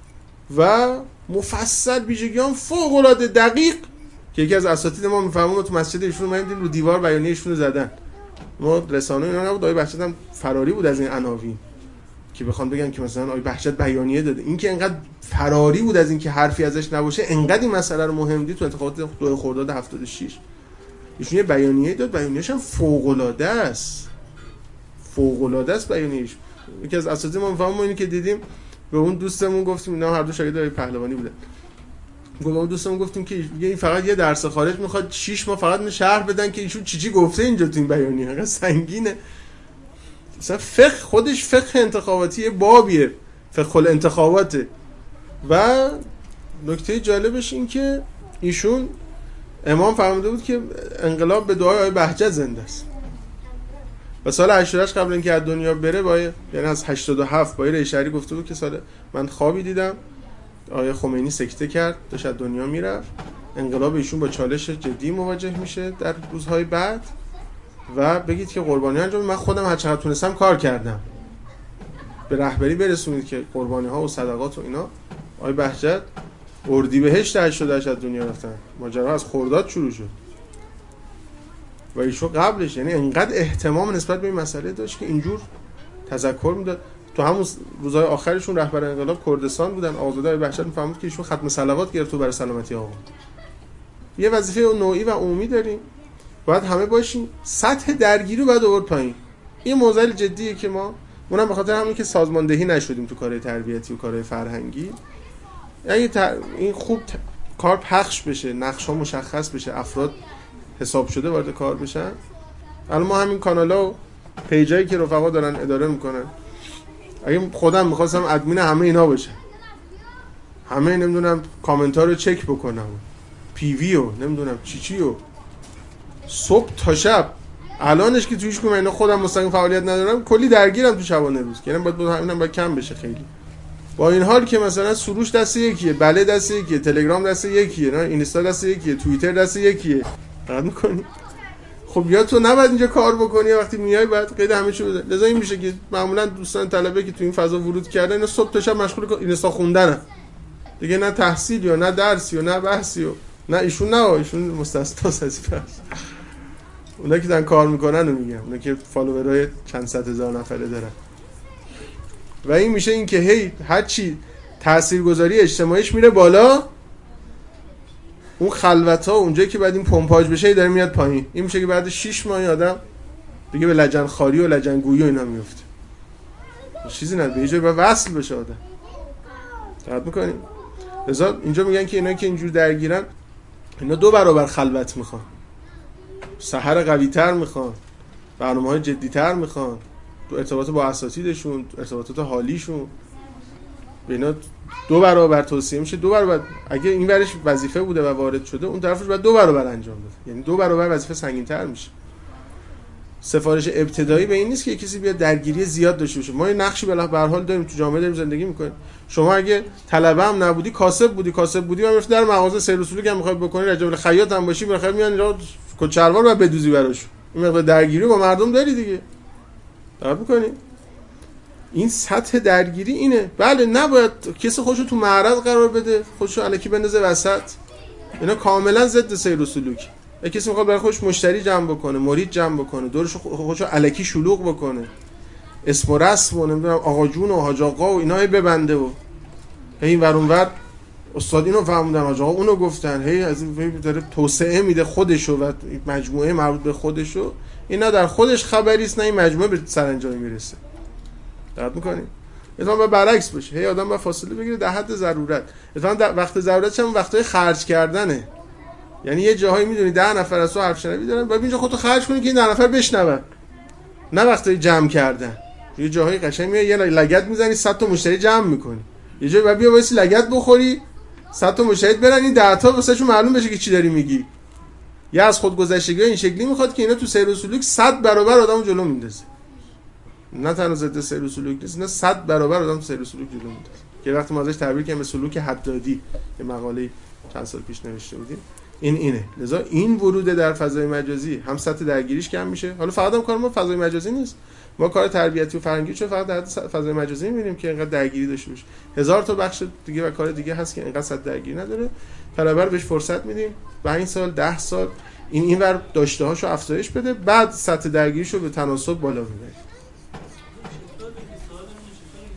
و مفصل ویژگی‌ها فوق‌العاده دقیق که یکی از اساتید ما میفهمون تو مسجد ایشون ما دیدیم رو دیوار بیانیه ایشون رو زدن. ما رسانه اینا نبود، آقای بهجت هم فراری بود از این عناوین که بخوان بگن که مثلا آقای بهجت بیانیه داده. این که انقدر فراری بود از اینکه حرفی ازش نباشه، انقدر این مسئله رو مهم دید تو انتخابات دو خرداد هفتاد و شش ایشون یه بیانیه داد. بیانیه‌اش هم فوق‌العاده است، فوق‌العاده است بیانیه‌اش. یکی از اساتید ما فهمون اینی که دیدیم به اون دوستمون گفتیم، اینا هر دو شاگرد آقای پهلوانی بودن، گفتم اون دوستمون گفتیم که این فقط یه درس خارج میخواد شش ماه فقط شرح بدن که ایشون چی چی گفته اینجا تو این بیانیه. انقدر سنگینه. مثلا فقه خودش فقه انتخاباتی بابیه، فقه الانتخاباته. و نکته جالبش این که ایشون امام فرموده بود که انقلاب به دعای آقای بهجت زنده است. و سال هشتاد و هشت قبل اینکه از دنیا بره، با یعنی از هشتاد و هفت با رئیس شهری گفته بود که سال من خوابی دیدم آقای خمینی سکته کرد، داشت از دنیا میرفت، انقلاب ایشون با چالش جدی مواجه میشه در روزهای بعد و بگید که قربانی انجام، من خودم هر چقدر تونستم کار کردم به رهبری برسونید که قربانی ها و صدقات و اینا. آقای بهجت اردیبهشت هشتاد و هشت از دنیا رفتن، ماجرا از خرداد شروع شد و ایشون قبلش یعنی انقدر اهتمام نسبت به این مسئله داشت که اینجور تذکر میداد. تو همون روزهای آخرشون رهبر انقلاب کردستان بودن، آقازاده آقای بهجت میفهمید که ایشون ختم صلوات گرفت برای سلامتی آقا. یه وظیفه نوعی و عمومی داریم، باید همه باشیم. سطح درگیری رو باید آورد پایین. این موضوع جدیه که ما اونم به خاطر همین که سازماندهی نشدیم تو کارهای تربیتی و کارهای فرهنگی. اگه این خوب ت... کار پخش بشه، نقش‌ها مشخص بشه، افراد حساب شده وارد کار بشن. الان ما همین کانالا و پیجایی که رفقا دارن اداره میکنن، اگه خودم میخواستم ادمین همه اینا باشم، همه نمیدونم کامنت ها رو چک بکنم، پی وی و نمیدونم چی چی و صبح تا شب، الانش که تویش کنم اینا خودم مستقیم فعالیت ندارم، کلی درگیرم تو شبانه روز، یعنی باید همینم باید کم بشه خیلی. با این حال که مثلا سروش دست یکیه، بله دست یکیه، تلگرام دست یکیه، نه اینستا دست یکیه، توییتر دست یکیه، رد میکنی. خب یا تو نباید اینجا کار بکنی، وقتی میای بعد قید همه چی بده. لذا این میشه که معمولا دوستان طلبه که تو این فضا ورود کردن اینا صبح تا شب مشغول اینستا خوندنن دیگه، نه تحصیلی و نه درسی و نه بحثی و نه ایشون نه ایشون مستثنا از است. اونا که دارن کار میکنن رو میگم، اونا که فالوورای چند صد هزار نفره دارن. و این میشه این که هی هر چی تاثیرگذاری اجتماعیش میره بالا، اون خلوت‌ها اونجایی که بعد این پمپاژ بشه داره میاد پایین. این میشه که بعد شش ماه آدم دیگه به لجنخواری و لجنگویی و اینا میفته. چیزی نه، به یه جایی باید وصل بشه آدم. دقت میکنیم؟ لذا اینجا میگن که اینا که اینجور درگیرن، اینا دو برابر خلوت میخوان، سحر قوی‌تر میخوان، برنامه‌های جدی‌تر میخوان، تو ارتباط با اساتیدشون، تو ارتباطات حالیشون، اینا دو برابر توصیه میشه. دو برابر اگه این ورش وظیفه بوده و وارد شده، اون طرفش باید دو برابر انجام بده، یعنی دو برابر وظیفه سنگین‌تر میشه. سفارش ابتدایی به این نیست که کسی بیاد درگیری زیاد داشته باشه. ما یه نقشی به هر حال داریم، تو جامعه داریم زندگی میکنیم. شما اگه طلبه هم نبودی، کاسب بودی، کاسب بودی و میرفتی در مغازه سیر و سلوک هم میخوای بکنی، رجب الخیاط هم باشی، بالاخره میان اینجا کچلوار و بدوزی براش. این مقدار درگیری با مردم داری دیگه. دقت میکنی؟ این سطح درگیری اینه. بله نباید کسی خودشو تو معرض قرار بده، خودشو الکی بندازه وسط. اینا کاملا ضد سیر و سلوک. اگه کسی میخواد برای خودش مشتری جمع بکنه، مرید جمع بکنه، دورش خودشو الکی شلوغ بکنه، اسم و رسم و نمیدونم آقا جون و حاج آقا و اینا ببنده و این ور اون ور استاد اینو فهموندن، حاج آقا اونو گفتن، هی از این داره توسعه میده خودشو و مجموعه مربوط به خودشو، اینا در خودش خبری است، نه این مجموعه به سرانجام میرسه. دقت میکنیم؟ اتفاقا برعکس باشه، هی آدم با فاصله بگیره در حد ضرورت. اتفاقا وقت ضرورت هم وقتای خرج کردنه. یعنی یه جاهایی میدونی ده نفر از تو حرف شنوی دارن، باید اینجا خودتو خرج کنی که این ده نفر بشنون، نه وقتای جمع کردن. یه جاهایی قشنگ میای یه لگد میزنی صد تا مشتری جمع میکنی، یه جایی بعد بیا وایسی لگد بخوری صد تا مشتری برن، این ده تا واسهشون معلوم بشه که چی داری میگی. یا از خودگذشتگی این شکلی میخواد که اینا تو سیر و سلوک صد برابر آدمو جلو میندازه. نه تنها ضد سیر و سلوک نیست، نه صد برابر آدم تو سیر و سلوک جلو میندازه. که وقتی ما ازش تعبیر کردیم به سلوک حدادی، یه مقاله چند سال پیش نوشته بودیم، این اینه. لذا این ورود در فضای مجازی هم سطح درگیریش کم میشه. حالا فقط هم کار ما فضای مجازی نیست، ما کار تربیتی و فرهنگی چون فقط در فضای مجازی می‌بینیم که اینقدر درگیری داشته باشه. هزار تا بخش دیگه و کار دیگه هست که اینقدر سطح درگیری نداره. طلبه رو بهش فرصت میدیم، پنج سال ده سال این اینور داشته‌هاشو افزایش بده، بعد سطح درگیریشو به تناسب بالا میبریم.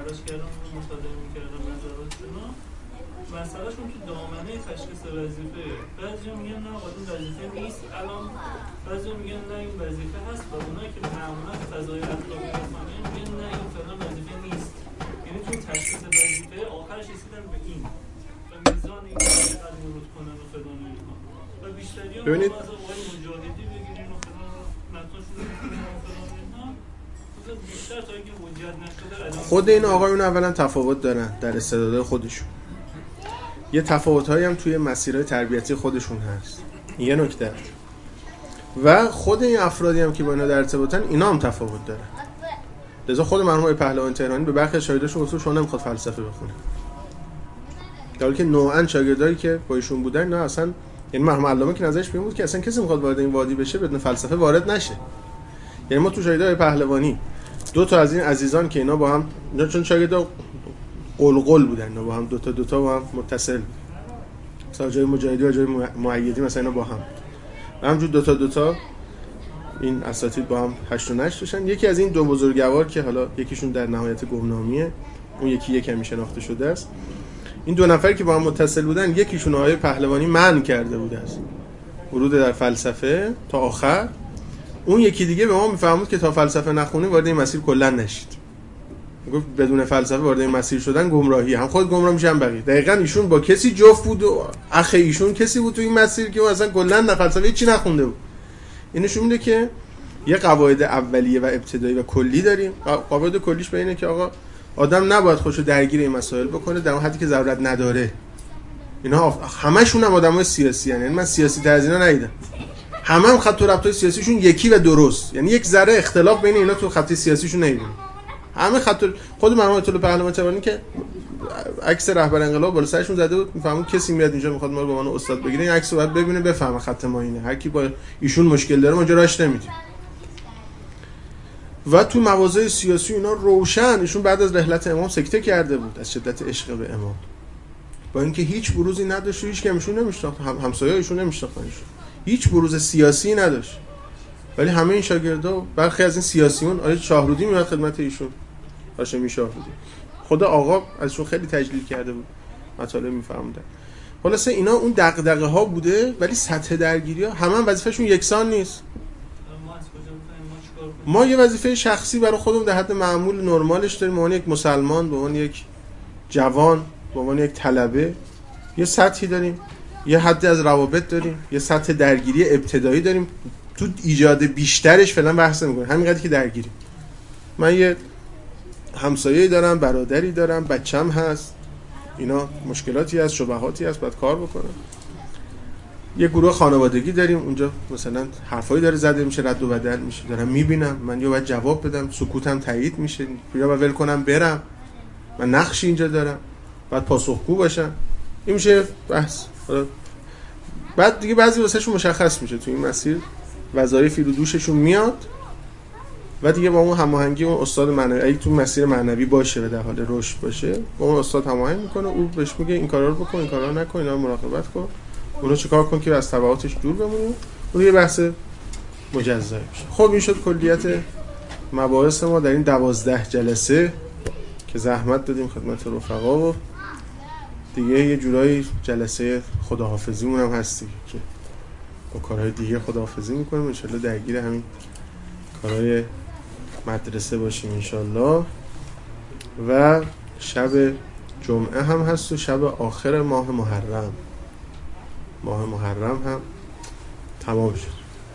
تلاش کردم و مطالعه میکردم نظراتشونو، مسئلهشون تو دامنه تشخیص وظیفه. بعضی میگن نه آقا این وظیفه نیست الان، بعضی میگن نه این وظیفه هست و اونایی که معمولا فضای اخلاقی میفهمن میگن نه این فلان وظیفه نیست. یعنی تو تشخیص وظیفه آخرش رسیدن به این و میزان این که چقدر ورود کنن و فلان اینها و بیشتری هم ببینید از آقای مجاهدی بگیرین و فلان متناشون رو بگیرین و فلان اینها بیشتر تا اینکه حجت نشده. خود این آقایون اولا تفاوت دارن در استعدادهای خودشون، یه تفاوت‌هایی هم توی مسیرهای تربیتی خودشون هست، یه نکته. و خود این افرادی هم که با اینا در ارتباطن اینا هم تفاوت دارن. لذا خود مرحوم آقای پهلوان تهرانی به برخی از شاگرداشون گفت شما نمیخواد فلسفه بخونه، در حالی که نوعاً شاگردایی که با ایشون بودن نه اصلا، یعنی مرحوم علامه که نظرش این بود که اصلا کسی میخواد وارد این وادی بشه بدون فلسفه وارد نشه. یعنی ما تو شاگردای پهلوانی دو تا از این عزیزان که اینا با هم، اینا چون شاگردا قلقل بودن، اینا با هم دو تا دو تا با هم متصل، مثلا جای مجاهدی و جای مؤیدی مثلا اینا با هم و همجور دو تا دو تا این اساتید با هم هشت و نشت داشتن. یکی از این دو بزرگوار که حالا یکیشون در نهایت گمنامیه، اون یکی یکمی شناخته شده است، این دو نفری که با هم متصل بودن یکیشون آقای پهلوانی منع کرده بود از ورود در فلسفه تا آخر، اون یکی دیگه به ما میفهمود که تا فلسفه نخونی وارد این مسیر کلا نشید. گفت بدون فلسفه وارد این مسیر شدن گمراهی، هم خود گمراه میشه هم بقیه. دقیقاً ایشون با کسی جفت بود و اخ ایشون کسی بود تو این مسیر که اصلا کلا نه فلسفه چی نخونده بود. این نشون میده که یه قواعد اولیه و ابتدایی و کلی داریم. قواعد کلیش به اینه که آقا آدم نباید خودشو درگیر این مسائل بکنه در اون حدی که ضرورت نداره. اینا همشون هم آدمای سیاسی ان، یعنی من سیاسی تر از اینا ندیدم. همه هم خط و ربطای سیاسیشون یکی و درست، یعنی یک ذره اختلاف بین اینا تو خط سیاسیشون نیست. همه خط خود مرحوم آیت الله پهلوان تهرانی که عکس رهبر انقلاب بالا سرشون زده بود، میفهمون کسی میاد اینجا میخواد ما رو با من استاد بگیره، این عکسو باید ببینه بفهمه خط ما اینه، هر کی با ایشون مشکل داره ما اونجا راش نمیدیم. و تو مواضع سیاسی اینا روشن، ایشون بعد از رحلت امام سکته کرده بود از شدت عشق به امام، با اینکه هیچ بروزی نداشت و هیچ کمشون نمیشناخت، هم همسایه‌ایشون نمیشناختنش، هیچ بروز سیاسی نداشت. ولی همه این شاگردا برخی از این سیاسیون، آقای شاهرودی میاد خدمت ایشون، هاشمی شاهرودی، خود آقا ازشون خیلی تجلیل کرده بود، مطالب میفهموندن. خلاصه اینا اون دغدغه ها بوده، ولی سطح درگیری ها همه هم وظیفه‌شون یکسان نیست. ما یه وظیفه شخصی برای خودمون در حد معمول نرمالش داریم، به عنوان یک مسلمان، به عنوان یک جوان، به عنوان یک طلبه یه سطحی داریم، یه حد از روابط داریم، یه سطح درگیری ابتدایی داریم. تو ایجاد بیشترش فعلا بحث نمی‌کنیم، همینقدر که درگیریم. من یه همسایه‌ای دارم، برادری دارم، بچه‌م هست، اینا مشکلاتی هست، شبهاتی هست، باید کار بکنم. یه گروه خانوادگی داریم، اونجا مثلا حرفایی داره زده میشه، رد و بدل میشه، دارم میبینم، من یا باید جواب بدم، سکوتم تایید میشه، یا باید ول کنم برم، من نقشی اینجا دارم، باید پاسخگو باشم. این میشه بحث. بعد دیگه بعضی واسهشون مشخص میشه تو این مسیر وظایفی رو دوششون میاد و دیگه با اون هماهنگی اون استاد معنوی، اگه تو مسیر معنوی باشه و در حال رشد باشه، با اون استاد هماهنگ میکنه، او بهش میگه این کارا رو بکن، این کارا رو نکن، اینا رو مراقبت کن، اونو چیکار کن که از تبعاتش دور بمونی. اون یه بحث مجزا میشه. خب این شد کلیت مباحث ما در این دوازده جلسه که زحمت دادیم خدمت رفقا و دیگه یه جورایی جلسه خداحافظیمون هم هستی که با کارهای دیگه خداحافظی میکنیم. انشالله درگیر همین کارهای مدرسه باشیم انشالله. و شب جمعه هم هست و شب آخر ماه محرم، ماه محرم هم تمام شد،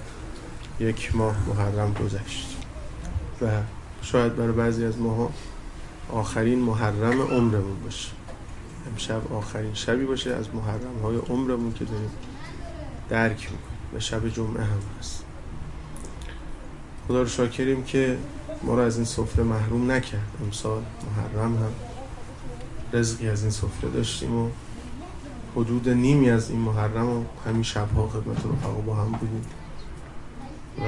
یک ماه محرم گذشت و شاید برای بعضی از ماها آخرین محرم عمرمون باشه. امشب آخرین شبی باشه از محرم های عمرمون که داریم درک میکنیم و شب جمعه هم هست. خدا رو شاکریم که ما رو از این سفره محروم نکرد. امسال محرم هم رزقی از این سفره داشتیم و حدود نیمی از این محرم و همین شبها خدمت رفقا با هم بودیم و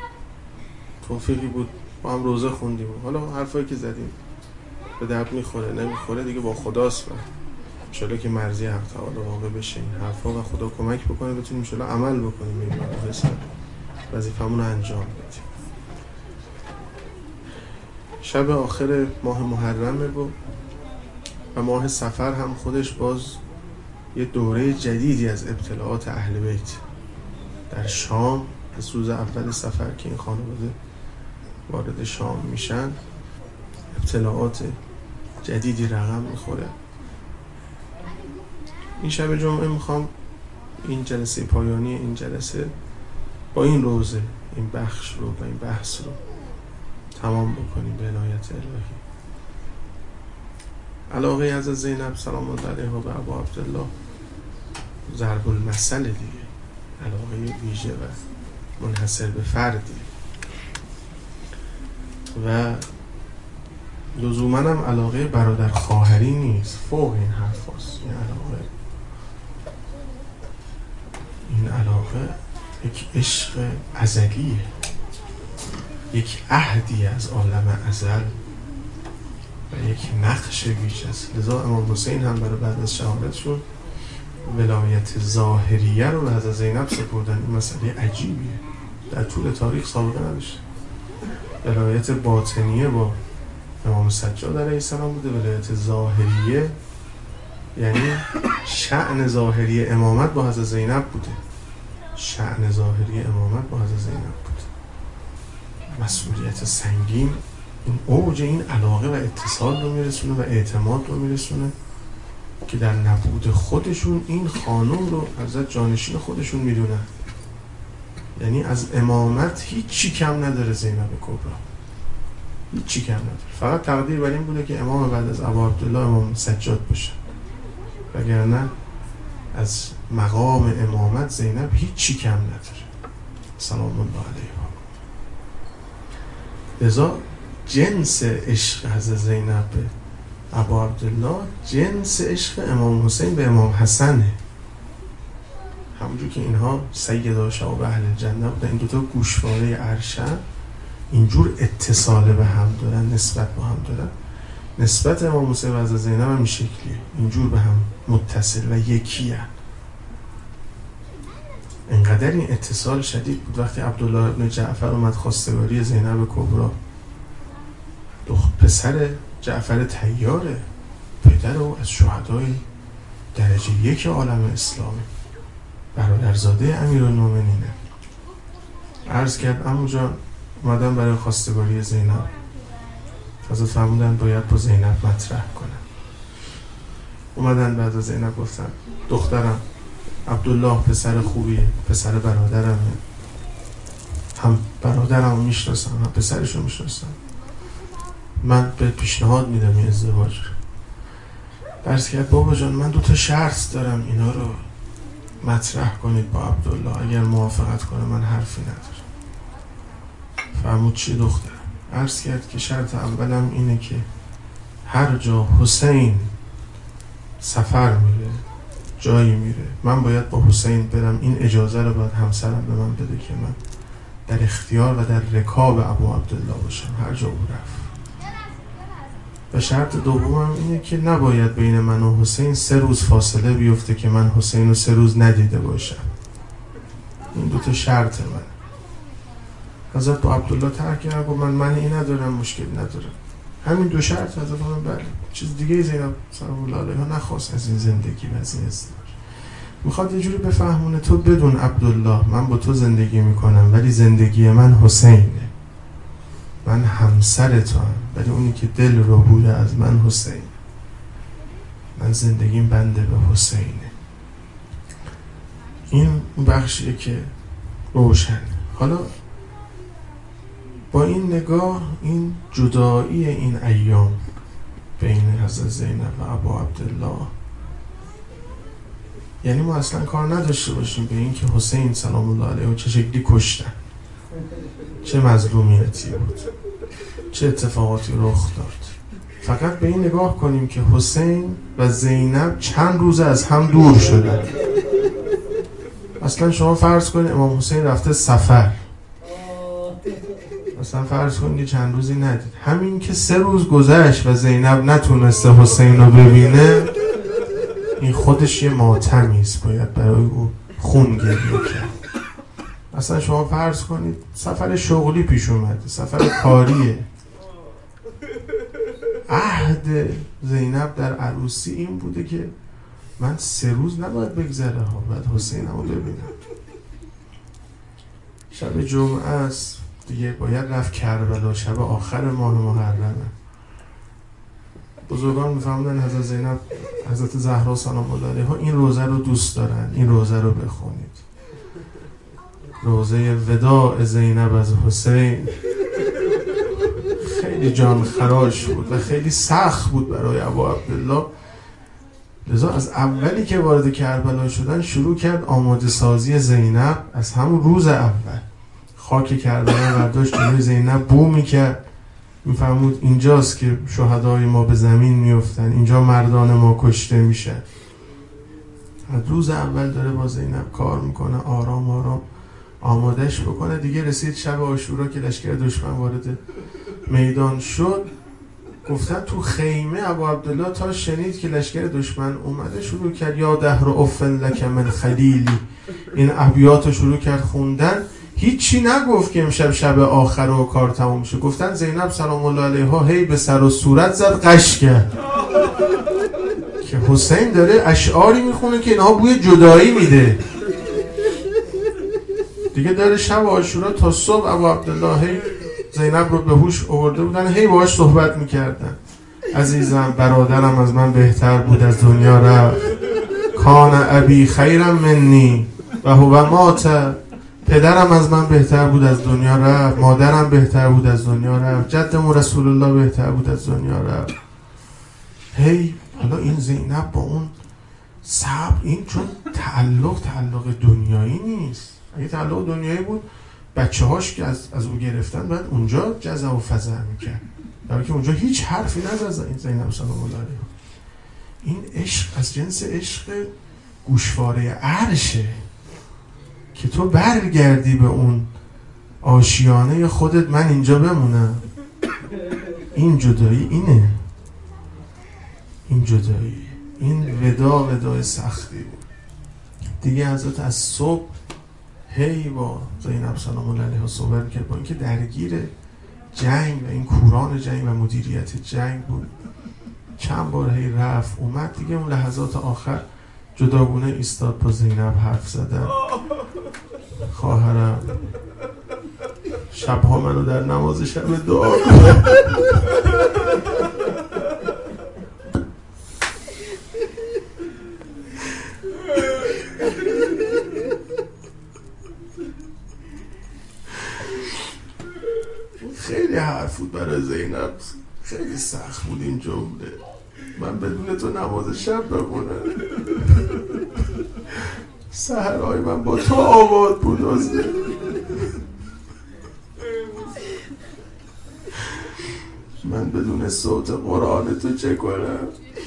توفیقی بود با هم روزه خوندیم و حالا حرفایی که زدیم به درد میخوره نمیخوره دیگه با خداست و انشالله که مرضی حق تعالی واقع بشه این حرفا و خدا کمک بکنه بتونیم انشالله عمل بکنیم این وظیفمون رو انجام بدیم. شب آخر ماه محرمه و و ماه صفر هم خودش باز یه دوره جدیدی از ابتلاعات اهل بیت در شام، از روز اول صفر که این خانواده وارد شام میشن ابتلاعات جدیدی رقم میخوره. این شب جمعه میخوام این جلسه پایانی این جلسه با این روزه، این بخش رو و این بحث رو تمام بکنیم به عنایت الهی. علاقه از زینب سلام الله علیها و ابا عبدالله ضرب المثل دیگه، علاقه ویژه و منحصر به فردی و لزوماً هم علاقه برادر خواهری نیست، فوق این حرف هست. این علاقه این علاقه یک عشق ازلیه، یک عهدی از عالم ازل و یک نقش بیش است. لذا امام حسین هم برای بعد از شهادتشون ولایت ظاهریه رو به حضرت زینب سپردن. این مسئله عجیبیه، در طول تاریخ سابقه نداشته. ولایت باطنیه با امام سجاد علیه السلام بوده، ولایت ظاهریه یعنی شأن ظاهری امامت با حضرت زینب بوده. شأن ظاهری امامت با حضرت زینب بوده. مسئولیت سنگین این اوج این علاقه و اتصال رو میرسونه و اعتماد رو میرسونه که در نبود خودشون این خانم رو حضرت جانشین خودشون میدونن. یعنی از امامت هیچی کم نداره زینب کبرا، هیچی کم نداره. فقط تقدیر بر این بوده که امام بعد از ابا عبدالله امام سجاد باشه، وگرنه از مقام امامت زینب هیچی کم نداره سلام الله علیها. لذا جنس عشق حضرت زینب به ابا عبدالله جنس عشق امام حسین به امام حسنه. همونجور که اینها سیدا شباب اهل جنه بودن، این دوتا گوشواره عرشن، اینجور اتصال به هم دارن، نسبت با هم دارن. نسبت امام حسین و حضرت زینب هم این شکلیه، اینجور به هم متصل و یکی هن. انقدر این اتصال شدید بود وقتی عبدالله ابن جعفر اومد خواستگاری زینب کبرا، دختر پسر جعفر طیاره، پدر او از شهدای درجه یک عالم اسلامی، برادرزاده امیرالمومنینه. عرض کرد عمو جان اومدم برای خواستگاری زینب، حضرت فرمودن باید با زینب مطرح کنم. اومدن بعد از زینب گفتن دخترم عبدالله پسر خوبیه، پسر برادرمه، هم برادرم رو میشناسم هم پسرش رو میشناسم، من به پیشنهاد میدم این ازدواج رو. عرض کرد بابا جان من دو تا شرط دارم، اینا رو مطرح کنید با عبدالله، اگر موافقت کنه من حرفی ندارم. فرمود چی دخترم؟ عرض کرد که شرط اولم اینه که هر جا حسین سفر میره، جایی میره، من باید با حسین برم. این اجازه رو باید همسرم به من بده که من در اختیار و در رکاب ابو عبدالله باشم هر جا او رفت. و شرط دومم اینه که نباید بین من و حسین سه روز فاصله بیفته که من حسین رو سه روز ندیده باشم. این دوتا شرط من. حضرت با عبدالله ترک کردن، گفت من معنی ندارم، مشکل ندارم. همین دو شرط حضرت من بله. چیز دیگه زینب سلام الله علیها نخواست از این زندگی و از این ازدواج. میخواد یه جوری بفهمونه تو بدون عبدالله من با تو زندگی میکنم، ولی زندگی من حسینه، من همسر تو هم، ولی اونی که دل رو بوده از من حسین، من زندگیم بنده به حسینه. این بخشیه که روشن. حالا با این نگاه، این جدایی این ایام بین حضرت زینب و ابا عبدالله، یعنی ما اصلا کار نداشته باشیم به این که حسین سلام الله علیه چه شکلی کشتن، چه مظلومیتی بود، چه اتفاقاتی رخ داد. فقط به این نگاه کنیم که حسین و زینب چند روز از هم دور شدن. اصلا شما فرض کنید امام حسین رفته سفر، مثلا فرض کنید چند روزی ندید، همین که سه روز گذشت و زینب نتونسته حسین رو ببینه، این خودش یه ماتمیست، باید برای او خون گریه کرد. اصلا شما فرض کنید سفر شغلی پیش اومده، سفر کاریه، عهد زینب در عروسی این بوده که من سه روز نباید بگذره ها باید حسینم رو ببینم. شب جمعه است دیگه، باید رفت کربلا، شب آخر ماه محرمه. بزرگان میفهمدن حضرت زینب، حضرت زهرا سلام الله علیها این روزه رو دوست دارن، این روزه رو بخونید. روزه وداع زینب از حسین خیلی جان خراش بود و خیلی سخت بود برای ابو عبدالله. لذا از اولی که وارد کربلا شدن شروع کرد آماده سازی زینب. از همون روز اول خاک کربلا برداشت جلوی زینب بو میکرد، میفهمود اینجاست که شهدای ما به زمین میفتن، اینجا مردان ما کشته میشن. از روز اول داره با زینب کار میکنه، آرام آرام آمادش بکنه. دیگه رسید شب عاشورا که لشکر دشمن وارد میدان شد. گفتن تو خیمه ابو عبدالله تا شنید که لشکر دشمن اومده شروع کرد یا دهر افن لک من خلیلی، این ابیات رو شروع کرد خوندن. هیچی نگفت که امشب شب آخر و کار تموم میشه. گفتن زینب سلام الله علیها هی به سر و صورت زد، قش کرد که حسین داره اشعاری میخونه که اینها بوی جدایی میده. دیگه داره شب عاشورا تا صبح ابو عبدالله هی زینب رو به هوش آورده بودن، هی باهاش صحبت میکردن. عزیزم برادرم از من بهتر بود از دنیا رفت، کان ابی خیرم منی و هو مات، پدرم از من بهتر بود از دنیا رفت، مادرم بهتر بود از دنیا رفت، جدم رسول الله بهتر بود از دنیا رفت. هی حالا این زینب با اون صبر، این چون تعلق تعلق دنیایی نیست. اگه تعلق دنیایی بود بچه هاش که از, از او گرفتن باید اونجا جزع و فزع میکرد، در حالی که اونجا هیچ حرفی نزد این زینب سلام الله علیها. این عشق از جنس عشق گوشواره عرشه که تو برگردی به اون آشیانه خودت، من اینجا بمونم. این جدایی اینه، این جدایی، این ودا ودای سختی بود دیگه. حضرت از صبح هی با زینب سلام الله علیها صحبت کرد، با اینکه درگیر جنگ و این کوران جنگ و مدیریت جنگ بود. چند بار هی رفت اومد دیگه. اون لحظات آخر جداگونه ایستاد با زینب حرف زدن. خواهرم شبها منو در نماز شب دعا کن. خیلی حرف بود برای زینب، خیلی سخت بود این جمله، من بدون تو نماز شب بخونم. سحرهای من با تو آباد بود آزده. من بدون صوت قرآن تو چه کنم؟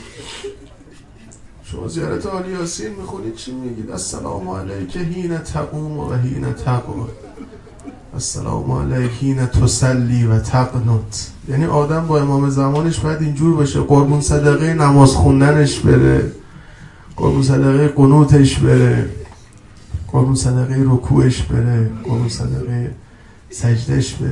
شما زیارت آل یاسین میخونید چی میگید؟ السلام علیک حین تقوم و حین تقعد، السلام علیک حین تصلی و تقنط. یعنی آدم با امام زمانش باید اینجور باشه، قربون صدقه نماز خوندنش بره، قربون صدقه قنوتش بره، قربون صدقه رکوعش بره، قربون صدقه سجدش بره.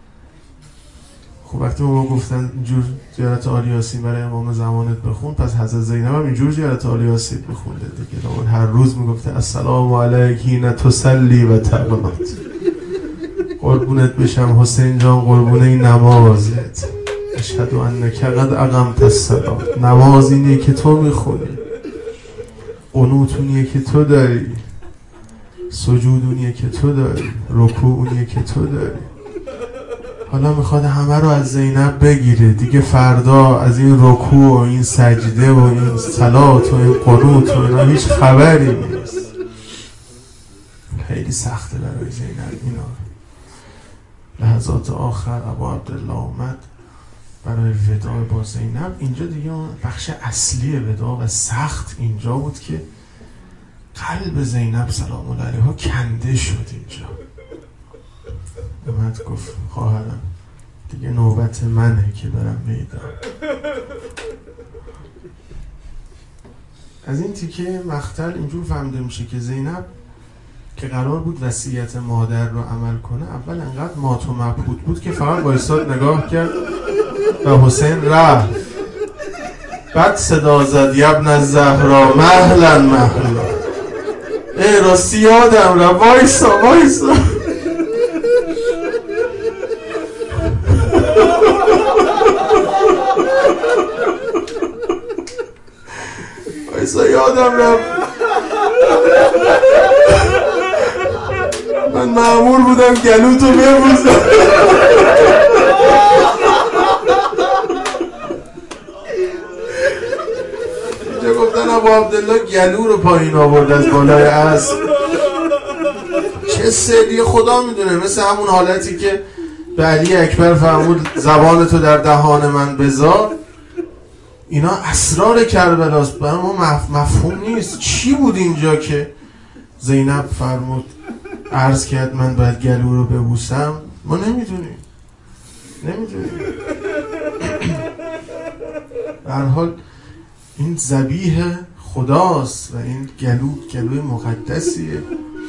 خب وقتی ما گفتن اینجور زیارت آل یاسین برای امام زمانت بخون، پس حضرت زینب هم اینجور زیارت آل یاسین بخونده دیگه. هر روز میگفته السلام علیک حین تصلی و تقنط، قربونت بشم حسین جان، قربون این نمازت، اشهد انک قد اقمت الصلاة. نماز اینیه که تو میخونی، قنوت اونیه که تو داری، سجود اونیه که تو داری، رکوع اونیه که تو داری. حالا میخواد همه رو از زینب بگیره دیگه. فردا از این رکوع و این سجده و این صلات و این قنوت و اینا هیچ خبری نیست. خیلی سخته برای زینب اینا. لحظات آخر ابو عبدالله اومد برای وداع با زینب. اینجا دیگه اون بخش اصلی وداع و سخت اینجا بود که قلب زینب سلام الله علیها کنده شد. اینجا اومد گفت خواهرم دیگه نوبت منه که برم میدان. از این تیکه مقتل اینجور فهمیده میشه که زینب که قرار بود وصیت مادر رو عمل کنه، اول انقدر مات و مبهوت بود که فقط با ایستاد نگاه کرد و حسین رفت. بعد صدا زد یبن الزهرا مهلا مهلا. ای راستی یادم رفت، وایسا وایسا وایسا یادم رفت من مأمور بودم گلوتو ببوزم. اینجا گفتن ابو عبدالله گلو رو پایین آورد از بالای اسب. چه سری خدا میدونه، مثل همون حالتی که به علی اکبر فرمود زبانتو در دهان من بذار. اینا اسرار کربلاست، برای ما مفهوم نیست. چی بود اینجا که زینب فرمود عرض کرد من باید گلو رو ببوسم؟ ما نمیدونیم نمیدونیم به هر حال این ذبیح خداست و این گلو گلوی مقدسیه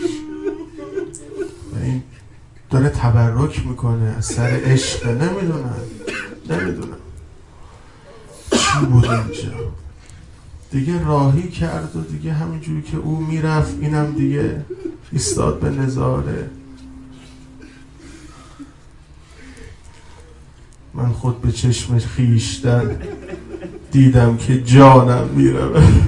و این داره تبرک میکنه از سر عشق. نمیدونم نمیدونم چی بود اینجا. دیگه راهی کرد و دیگه همینجوری که او میرفت اینم دیگه ایستاد به نظاره. من خود به چشم خیشتن دیدم که جانم میره.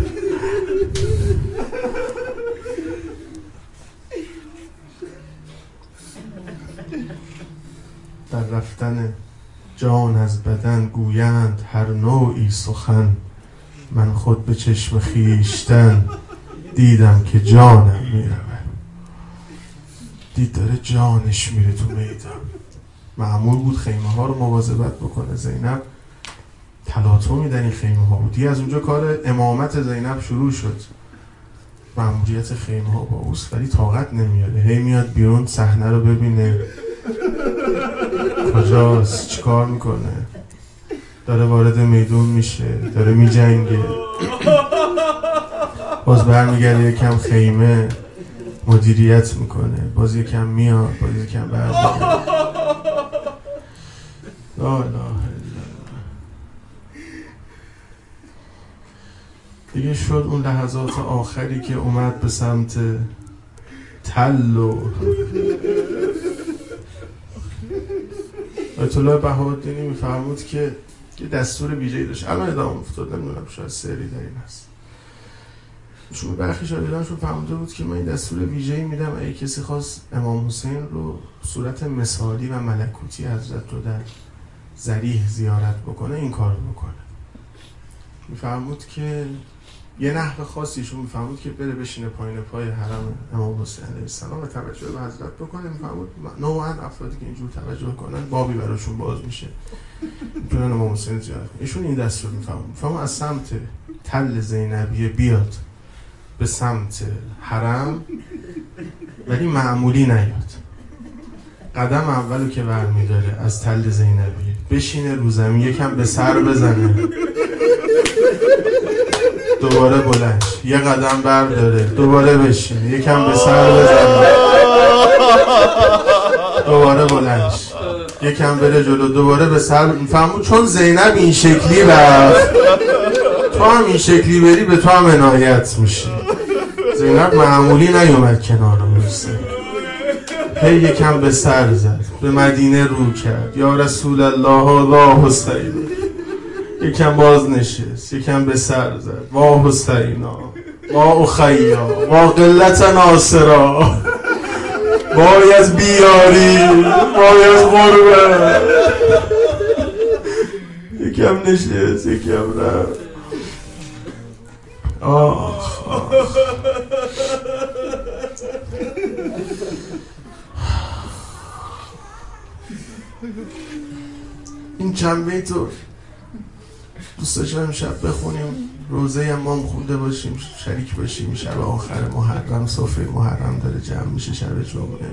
در رفتن جان از بدن گویند هر نوعی سخن. من خود به چشم خیشتن دیدم که جانم میره. دید داره جانش میره تو میدان. معمول بود خیمه ها رو مواظبت بکنه. زینب تلاطمی در این خیمه ها بود. دیگه از اونجا کار امامت زینب شروع شد. مأموریت خیمه ها با اوست، ولی طاقت نمیاره. هی میاد بیرون صحنه رو ببینه کجاست، چی کار میکنه، داره وارد میدون میشه، داره میجنگه، باز برمیگرده یکم خیمه مدیریت میکنه، باز یکم میاد، باز یکم برمیگرده. لا اله الا الله. دیگه شد اون لحظات آخری که اومد به سمت تل و آیت الله بهاءالدینی میفرمود که یه دستور ویژه‌ای داشت. الان ادامه افتاد، نمیدونم شاید سری در این هست. شما برخی شاگردانشون فهمده بود که من این دستور ویژه‌ای میدم اگه کسی خواست امام حسین رو صورت مثالی و ملکوتی حضرت رو در ضریح زیارت بکنه این کار رو بکنه. میفرمود که یه نحو خاصیشون میفرمود که بره بشینه پایین پای حرم امام حسین علیه السلام و توجه به حضرت بکنه. میفرمود نوعاً افرادی که اینجور توجه کنن بابی براشون باز میشه، میتونن امام حسین زیارت کنن. ایشون این دستور میفرمود میفرمود از سمت تل زینبیه بیاد به سمت حرم، ولی معمولی نیاد. قدم اولو که برمیداره از تل زینبیه بشینه رو زمین، یکم به سر بزنه، دوباره بلند، یه قدم برداره، دوباره بشینه، یکم به سر بزنه، دوباره بلند، یکم بره جلو، دوباره به سر. میفهمون چون زینب این شکلی رفت، تو هم این شکلی بری به تو هم عنایت میشه. زینب معمولی نیومد کنار حسین، هی یکم به سر زد، به مدینه رو کرد، یا رسول الله لا حسین، یکم باز نشست، یکم به سر زد، وا حسینا وا اخیا وا قلت ناصرا، وای از بیاری، وای از غربت. یکم نشست، یکم رفت. آخ آخ این چند بیتو دوست داشتم امشب بخونیم، روزه امام خونده باشیم، شریک باشیم. شب آخر محرم، صفحه محرم داره جمع میشه، شب جمعه.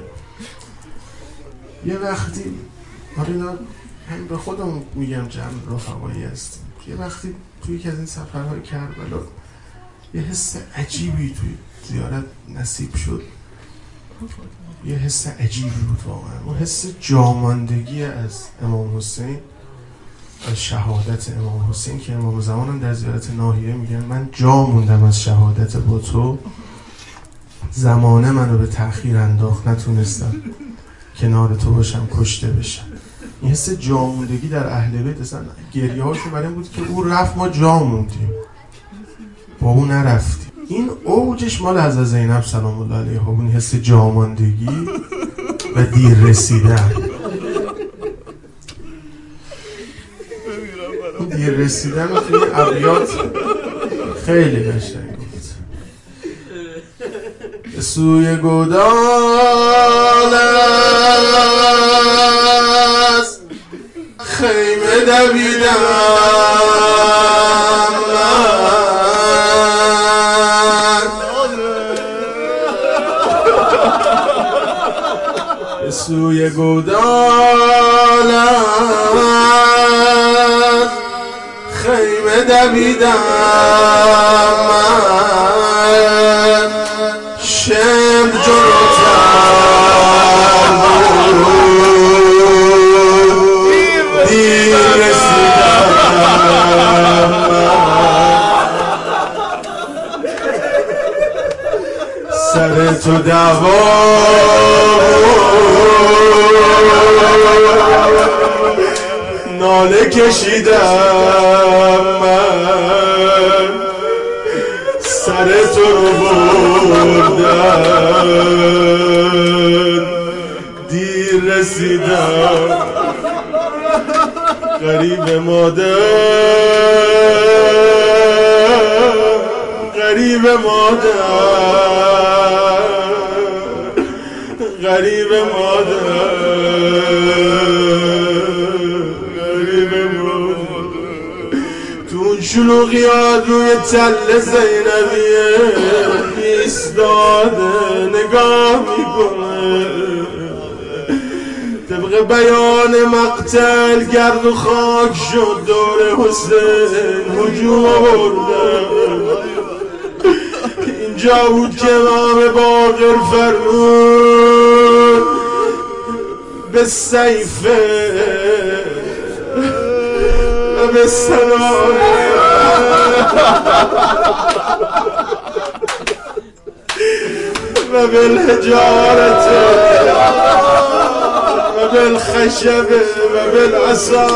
یه وقتی حالا اینا هم به خودم میگم جمع رفقایی هستیم، یه وقتی توی یکی از این سفرهای کربلا یه حس عجیبی توی زیارت نصیب شد. یه حس عجیبی بود واقعا، اون حس جاماندگی از امام حسین از شهادت امام حسین که امام زمان هم در زیارت ناحیه میگن من جا موندم از شهادت با تو، زمانه منو به تأخیر انداخت، نتونستم کنار تو باشم کشته بشم. این حس جا موندگی در اهل بیت اصلا گریه هاشون برای این بود که او رفت ما جا موندیم، با او نرفتیم. این اوجش مال حضرت زینب سلام الله علیها، اون حس جا ماندگی و دیر رسیدن. این دیر رسیدن رو توی ابیات خیلی قشنگ گفت. به سوی گودال است خیمه دویدم به سوی گودال است خیمه دویدم من، شمر جلوتر بود دیر رسیدم سر تو دعوا ناله کشیدم من، سر تو رو بردن دیر رسیدم. غریب مادر غریب مادر غریب مادر غریب مادر تو اون شلوغیات روی تل زینبیه ایستاده نگاه میکنه، طبق بیان مقتل گرد و خاک شد دور حسین هجوم آورده. اینجا بود که امام باقر فرمود به سیفه و به سنانه و بالحجارة و بالخشب و بالعصا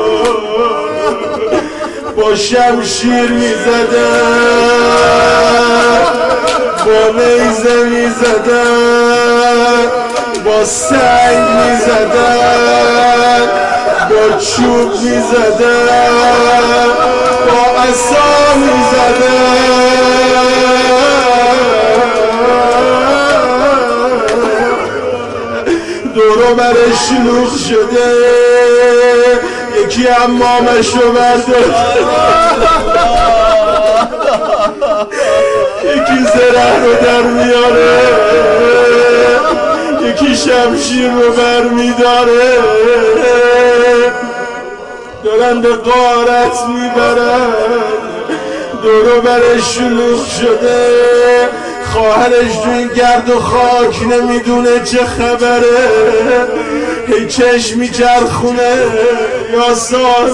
با شمشیر میزدن، با نیزه میزدن، با سنگ میزدن، با چوب میزدن، با عصا میزدن. دورو برش شلوغ شده، یکی امامشو برداشت، یکی زره رو در میاره، یکی شمشیر رو بر میداره، دارن به غارت میبرن. دورو برش شلوغ شده، خواهرش تو این گرد و خاک نمیدونه چه خبره، هی چشم میچرخونه یا صاحب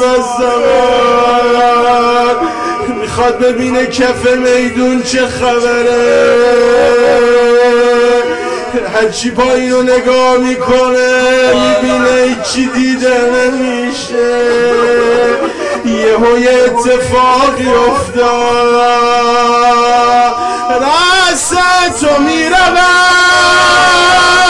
الزمان، میخواد ببینه کف میدون چه خبره. هرچی پایین رو نگاه میکنه میبینه هیچی دیده نمیشه. یهو یه اتفاقی افتاد، راست تو میروم